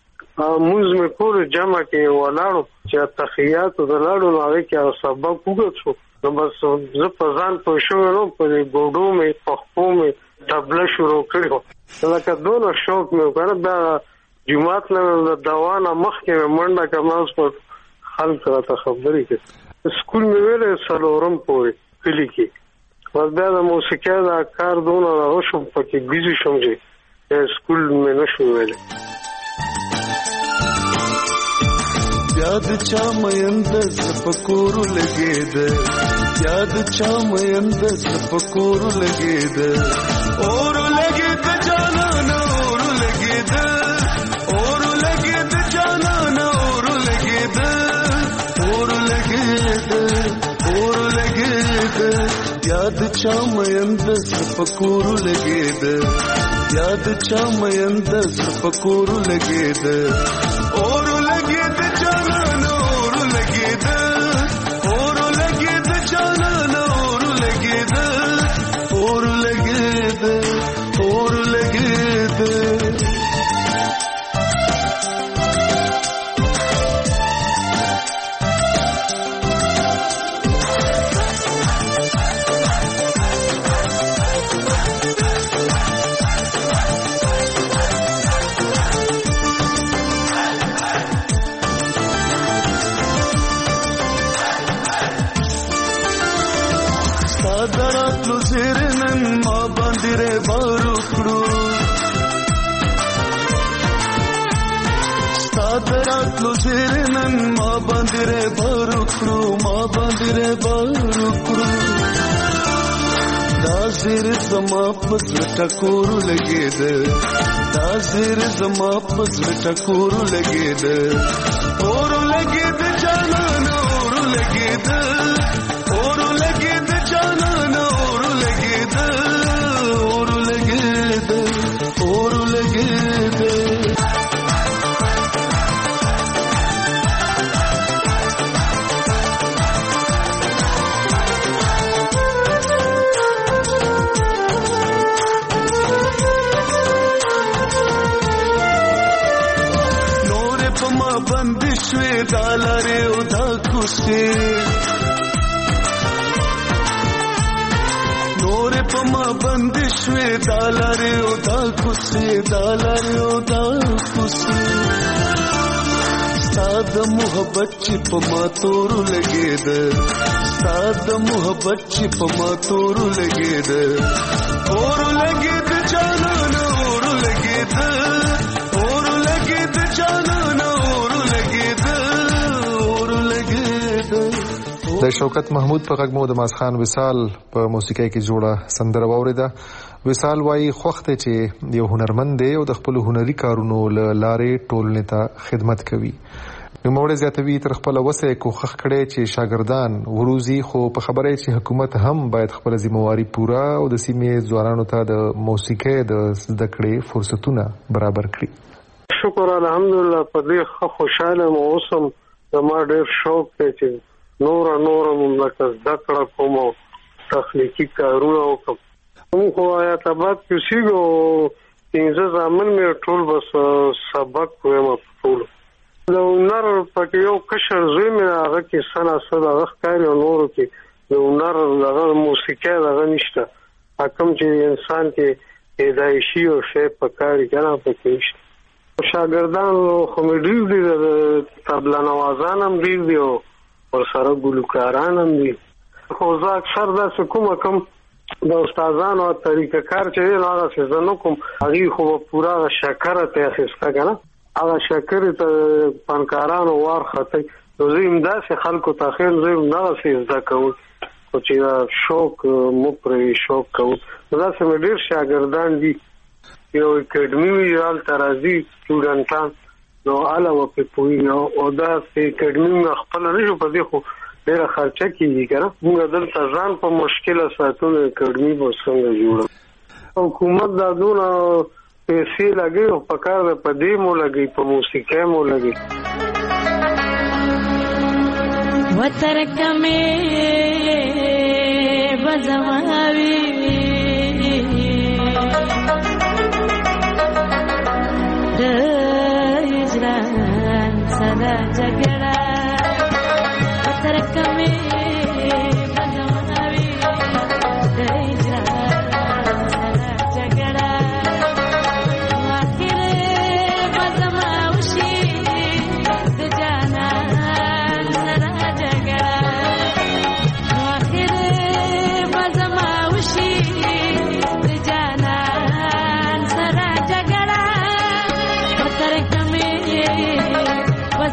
C: موږ مې کور جمع کې ولاړو چې تخیات ولاړو نو هغه کې سبب وګت شو نو بس زه په ځان په شو نو په ګوډو مې په خپو مې تبله شروع کړو لکه دونه شوق مې وکړ دا جمعات نه دوا نه مخکې منډه کوم اوس په خلک راته خبرې کوي سکول مې ویلې سلورم پورې کلی کې بس بیا د موسیقۍ دا کار دونه راوشم پکې بیزي شوم چې سکول مې نشو ویلې
F: یاد چا مېند سپکور لګید یاد چا مېند سپکور لګید اور لګید جانان اور لګید اور لګید جانان اور لګید اور لګید اور لګید یاد چا مېند سپکور لګید یاد چا مېند سپکور لګید اور لګید جانان اور لګید اور لګید جانان اور لګید اور لګید اور لګید دراتلو زیرنن ما باندې ر بارو کړو دراتلو زیرنن ما باندې ر بارو کړو ما باندې ر بارو کړو دا زیر زما پس ټکور لګید دا زیر زما پس ټکور لګید اور لګید جانان اور لګید اور لګید جانان اور لګید اور لګید اور لګید نور پما بندشوي دالاره او دا کوسه نور پما بندشوي دالاره او دا کوسه دالاره او دا کوسه ساده محبت چې پما تور لګید ساده محبت چې پما تور لګید اور لګید جانان اور لګید اور لګید جانان اور لګید اور لګید
B: د شوکت محمود په غږ مو د ماسخان وصال په موسیقۍ کې جوړه سندره واوریده. وصال وايي خوخته چې یو هنرمند دی او د خپل هنري کارونو لارې ټولنې ته خدمت کوي. نو موږ زیاتوي تر خپل وسه کوخخ کړي چې شاګردان وروزي خو په خبره چې حکومت هم باید خپل ذمہواری پوره او د سیمې ځوانانو ته د موسیقۍ د زده کړې فرصتونه برابر کړي.
C: شکر الحمدلله په دې خوشاله مو اوسم. زما ډېر شوق دی چې نور نور مملکت زده کړه کوم او تخنیکی کارونه وکړم. موږ خو آیات آباد کې اوسېږو پنځه زامن مې ټول بس سبق وایم ټول د هنر پکې یو کشر زوی مې هغه کې سنا سره هغه ښکاري او نورو کې د هنر دغه موسیقۍ دغه نشته. حکم چې انسان کې پیدایشي او شی پکاري کنه پکې نشته. شاګردان خو مې ډېر دي د طبله نوازان هم ډېر دي او ورسره ګلوکاران هم دي. خو زه اکثر داسې کومه کوم د استادانو طریقه کار چې دی نو هغه څه زه نه کوم. هغې خو به پوره شکره ته اخیسته که نه هغه شکرې ته فنکارانو وار خطی نو زه هم داسې خلکو ته خیر زه هم دغسې زده کوم خو چې شوق مو پرې شوق کوم. داسې مې ډېر شاګردان دي یو اکیډمي وي هلته راځي سټوډنټان نو هله به پرې پوهېږي او داسې اکیډمي مې خپله نه شو په دې خو ډېره خرچه کېږي که نه. موږ دلته ځان په مشکله ساتو نو اکیډمي به څنګه جوړه. حکومت دا دونه پیسې لګي او په کار ده په دې مو لګي په موسیقۍ مو لګي.
V: وترک مې بزماوي د هجران سره جګړه وترک مې بزماوي د هجران سره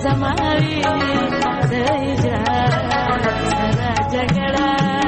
V: زماوي د اجرا سره جګړه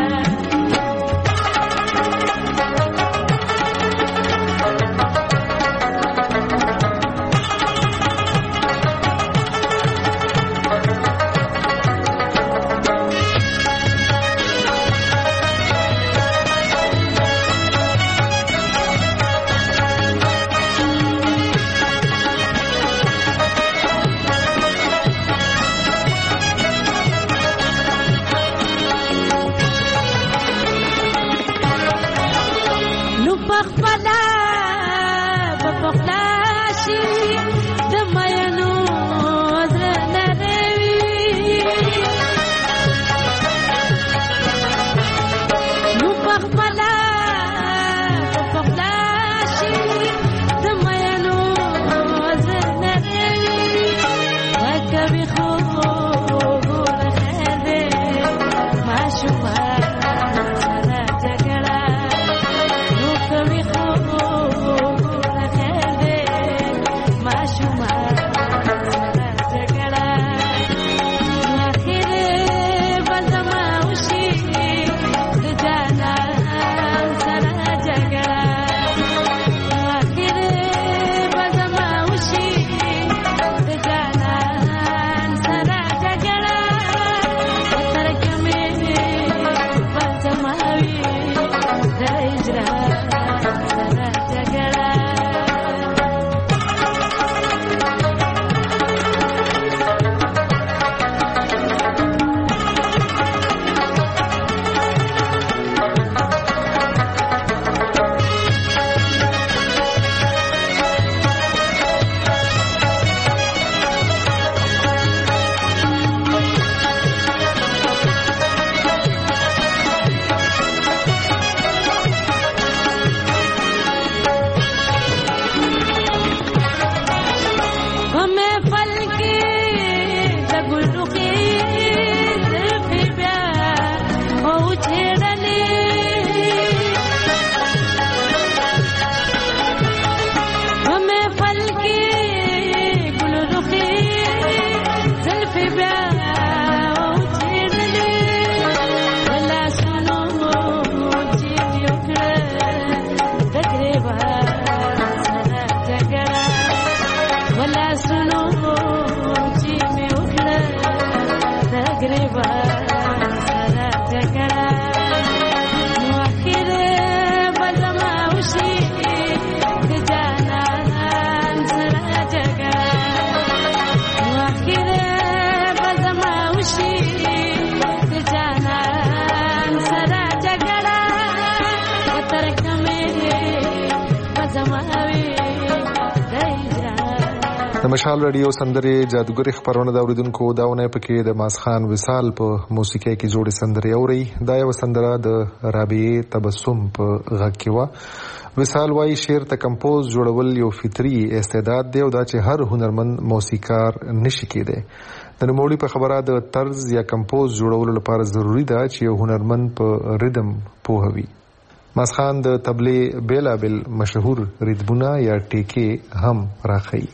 B: د مشال رادیو سندرې جادوګري خبرونه د اوریدونکو داونه پکې د ماسخان وصال په موسیقي کې جوړې سندرې اوري. دا یو سندره د رابعه تبسم په غږ کې و. وصال وايي شعر ته کمپوز جوړول یو فطري استعداد دی او دا چې هر هنرمند موسیقار نشي کېدی. د نوموړي په خبره د طرز یا کمپوز جوړولو لپاره ضروری ده چې یو هنرمند په ریدم پوهوي. ماسخان د تبلې بیلابل مشهور ریتمونه یا ټیکې هم راخی.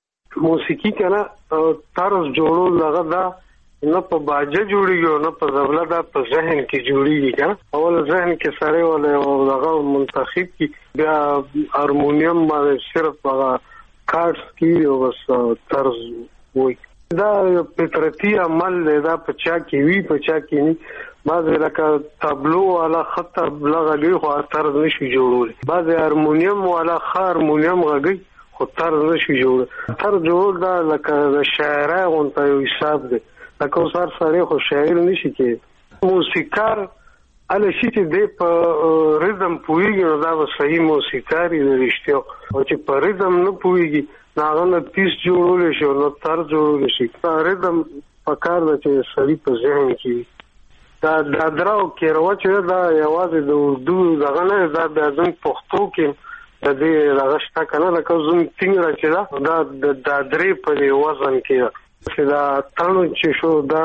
C: موسیقي کنه طرز جوړول لغه دا نه په باجه جوړیږي نه په زبله دا په ذهن کې جوړیږي کنه. اول ذهن کې سره ولا لغه منتخب کی بیا هارمونیم باندې صرف هغه کارډز کی او بس طرز وای. دا فطرتي عمل دی دا په چا کې وی په چا کې نه. بعض لکه تابلو والا خط لغه دی خو طرز نشي جوړول. بعض هارمونیم والا هارمونیم غږی خو طرز نشي جوړ. طرز جوړ دا لکه شاعرای غونته یو حساب دی. لکه اوسار سره خو شاعر نشي کې. موسیقار اله شي چې د په ریدم پویږي نو دا به صحیح موسیقاری دی رښتیا. او چې په ریدم نه پویږي ناغه نه پیس جوړول شي نو طرز جوړول شي. ریدم پکار د چې سړی په ذهن کې دا د دراو کې راوچې دا یوازې د اردو دغه نه دا د ځن پښتو کې د دې راغشتا کنه لکه زوم څنګه چې دا د درې په وزن کې چې دا تانو چې شو دا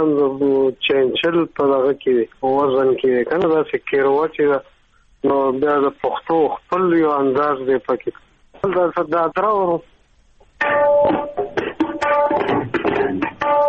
C: چنچل په هغه کې وزن کې کنه دا چې کېروا چې نو بیا د پښتو خپل یو انداز دی پکې دا دا دراو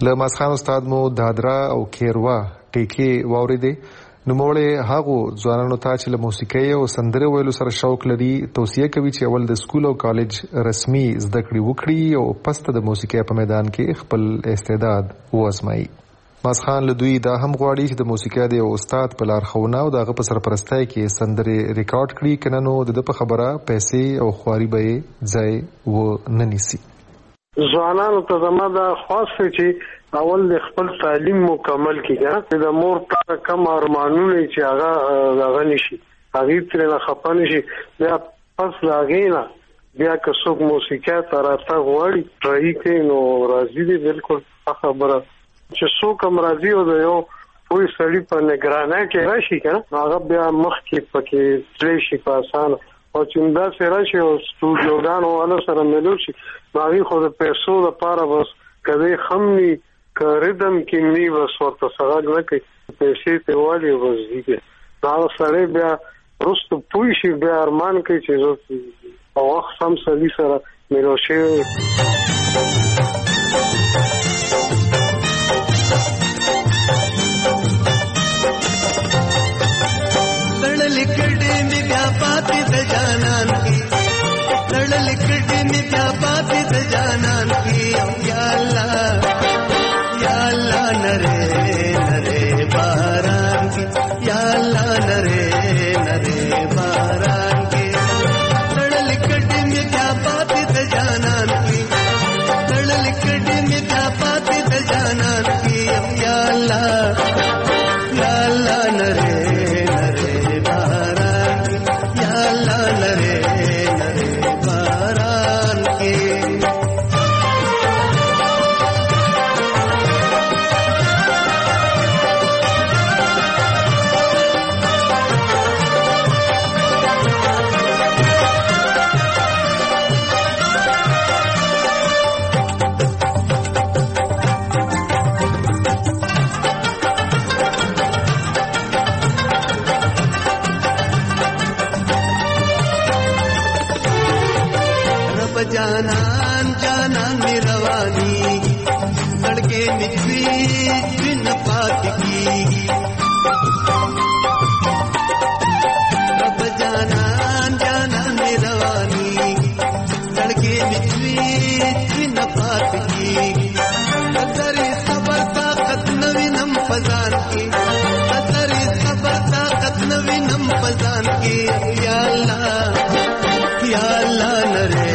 B: له ماسخان استاد مو دادرا او کیروا ټیکي واوریدې. نوموړی هغو ځوانانو ته چې له موسیقۍ او سندرې ویلو سره شوق لري توصیه کوي چې اول د سکول او کالج رسمي زده کړې وکړي او پسته د موسیقۍ په میدان کې خپل استعداد وازمایي. ماسخان له دوی دا هم غواړي چې د موسیقۍ د یو استاد په لارښوونه او د هغه په سرپرستۍ کې سندرې ریکارډ کړي، که نه نو د ده په خبره پیسې او خواري به یې ځای ونه نیسي.
C: ځوانانو ته زما دا خواست دی چې اول د خپل تعلیم مکمل کړي، د مور پلار کم ارمانونه چې هغه هغه نشي هغه ترې نه خپه نشي، بیا پس د هغې نه بیا که څوک موسیقۍ ته راتګ غواړي ټرای کوي نو راضي دي. بالکل خبره چې څوک هم راضي او د یو پوه سړي په نګرانۍ کې راشي که نه هغه بیا مخکې پکې تللی شي په اسانه، او چې همداسې راشي او سټوډیوګانو والا سره ملو شي نو هغې خو د پیسو دپاره بس که دی خم ني که ردم کې ني بس ورته څه غږ نه کوي، پیسې ترې والي او بس ځي کوي. نو هغه سړی بیا وروسته پوه شي بیا ارمان کوي چې زه په وخت سم سړي سره ملو شوی.
V: لړل کډې می بیا پاتې د جانان کی، لړل کډې می بیا پاتې د جانان کی. یا الله یا الله نره نره باران کی، یا الله نره نره باران کی. لړل کډې می بیا پاتې د جانان کی، لړل کډې می بیا پاتې د جانان کی. یا الله یا الله نره جانان جانان می روانی سڑکے نکلی بن پاک کی. اب جانان جانان می روانی سڑکے نکلی بن پاک کی. قدر صبر طاقت نوینم فزان کی، قدر صبر طاقت نوینم فزان کی. یا اللہ یا اللہ نرے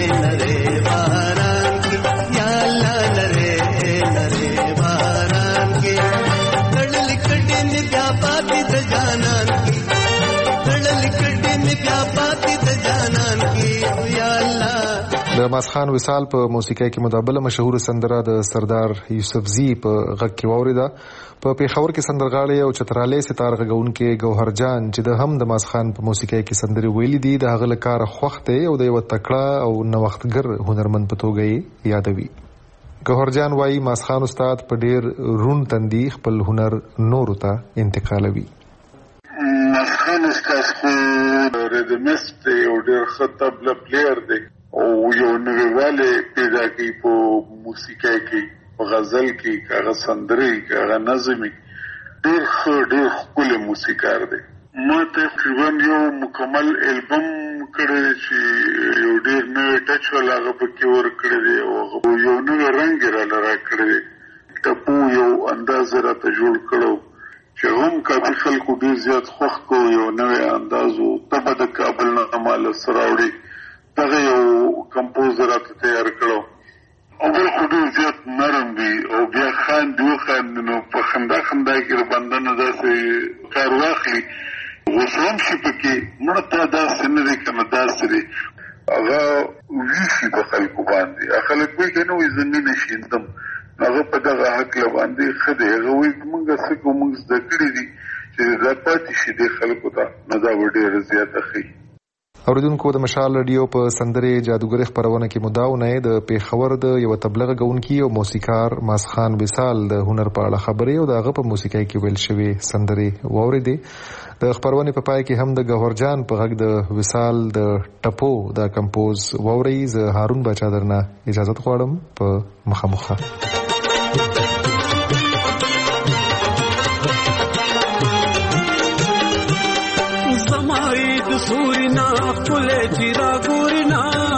B: د ماسخان وصال په موسیقۍ کې مدابله مشهور سندره د سردار یوسفزي په غږ کې واوریده. په پیښور کې سندرغاړی او چترالي ستار غږونکي ګوهر جان چې د هم د ماسخان په موسیقۍ کې سندرې ویلي دي د هغه لپاره خوښ دی او د یو تکړه او نوښتګر هنرمند په توګه یې یادوي. ګوهر جان وايي ماسخان استاد په ډېر رون تندي خپل هنر نورو ته انتقالوي.
E: ماسخان استاد خو ریدمست دی او ډېر ښه طبله پلیر دی او یو نویوالی پیدا کوي په موسیقۍ کې، په غزل کې، که هغه سندرې که هغه نظم ډېر ښه ډېر ښکلی موسیقار دی. ما تقریبا یو مکمل البم کړی چې یو ډېر نوی ټچ ول هغه پکې ورکړی دی او هغه یو نوی رنګ یې راله راکړی دی. ټپو یو انداز یې راته جوړ کړی چې هم کافي خلکو ډېر زیات خوښ کړو. یو نوی انداز و ته به د کابل نه ماله څه راوړي دغه یو کمپوز راته تیار کړو او بل خو ډېر زیات نرم دی او بیا خاندي وخاندي نو په خندا خندا کې د بنده نه داسې کار واخلي غوسه هم شي پکې مړه تا داسې نه دی که نه داسې دی هغه ویښي په خلکو باندې. خلک وایي که نه وایي زه مینه شیندم هغه په دغه هکله باندې ښه دی. هغه وایي موږ څه کوو موږ زده کړي دي چې دا پاتې شي دې خلکو ته نو دا به ډېره زیاته ښه.
B: اوریدونکو د مشال رادیو په سندرې جادوګرۍ خپرونه کې مداونه د پیښور د یو تبلیغ غونکي او موسیقار ماسخان وصال د هنر په اړه خبرې او دغه په موسیقۍ کې ویل شوی سندرې واوریدې. د خپرونې په پای کې هم د ګوهر جان په غږ د وصال د ټپو د کمپوز واوري. زه هارون بچا درنه اجازه غواړم په مخه مخه.
F: ګلې چې را ګورینا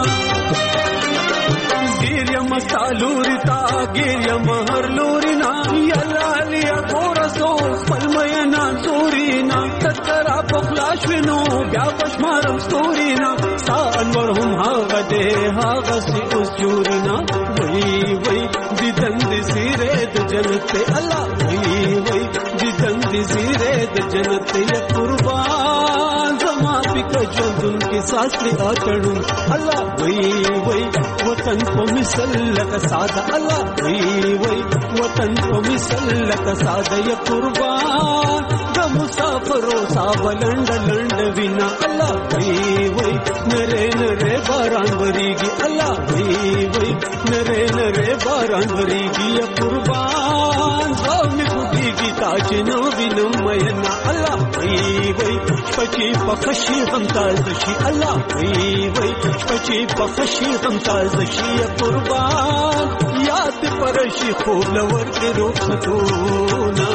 F: ګیر یم سالوري تا ګیر یم هر لورینا یلا لیا ګورسو پلمینا زورینا تکرا پخلاش وینو بیا پشمارم ستورینا سا انور هم هاغه دې هاغه سی اوس جورینا وای وای دیدن دې سیره د جنت الله وای وای دیدن دې سیره د جنت یا قربان زما پک ژوندون کې ساس لې اچړم الله وای وای وطن په مثل لکه ساده الله وای وای وطن په مثل لکه ساده یا قربان د مسافرو صاحب لند لند وینا الله وای وای نره نره باران وریږي الله وای وای نره نره باران وریږي یا قربان زمي ګوډيږي تاج نو وینم مینا الله وای وای پچی په خشي هم تاز شي الله وای وای پچی په خشي هم تاز شي یا قربان یاد پرشي خوب لور کې روښتونه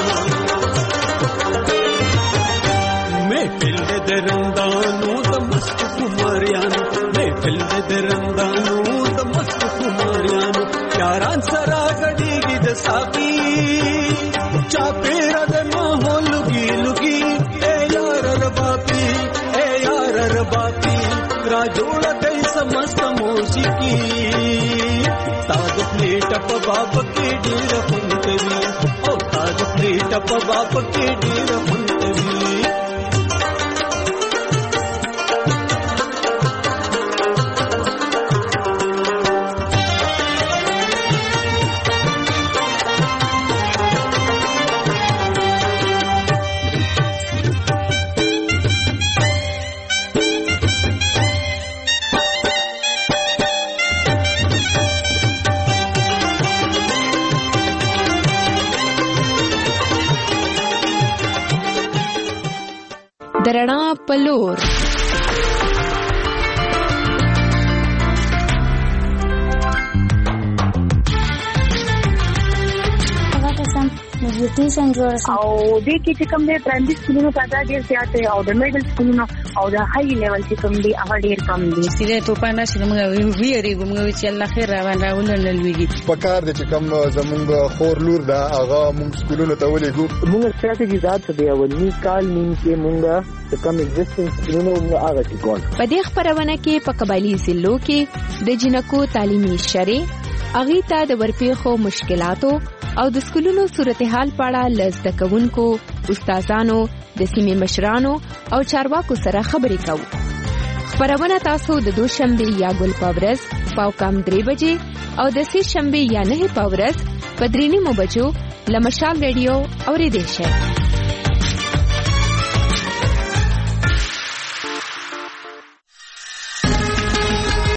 F: محفل درندانو د مست کمریانو محفل درندانو د مست کمریانو یاران سره غړيږي د ساقي چا پیر د ماحول لګي لګي اے یار رباپي اے یار رباپي را جوړ دې سمست موسیقي تاج پلیټ په باب کې ډیر فنکوي او تاج پلیټ په باب کې ډیر فنکوي
A: درنا پلور
G: نیوټریشن جوړ شي
T: او دې کې چې کوم دې پرایمري سکولونو تعداد ډېر زیات دی او د میډل سکولونو او د هاي لیول چې کوم دي هغه ډېر کم دي.
H: سیده ته پانا چې موږ ویریږو موږ چې الله خیر روان راولل لويږي
B: په کار دي چې کوم زمونږ خور لور دا هغه موږ سکولونو ته ولېګو
W: موږ ستراتیژي ذات دی او نی کال نیم کې موږ د کوم ایگزیسټنس سکولونو موږ هغه کې کول.
A: په دې خبرونه کې په قبایلی ضلعو کې د جنکو تعلیمي شری اغي ته د ورپېخو مشکلاتو او د سکولونو صورتحال پاړه لزد کوونکو استادانو د سیمې مشرانو او چارواکو سره خبرې کوو. خبرونه تاسو د دوشنبه یا ګل پاورز پاو کام درې بجې او د سې شنبه یا نه پاورز په درې نیمو بجو لمشال ریډیو اورېدئ شئ.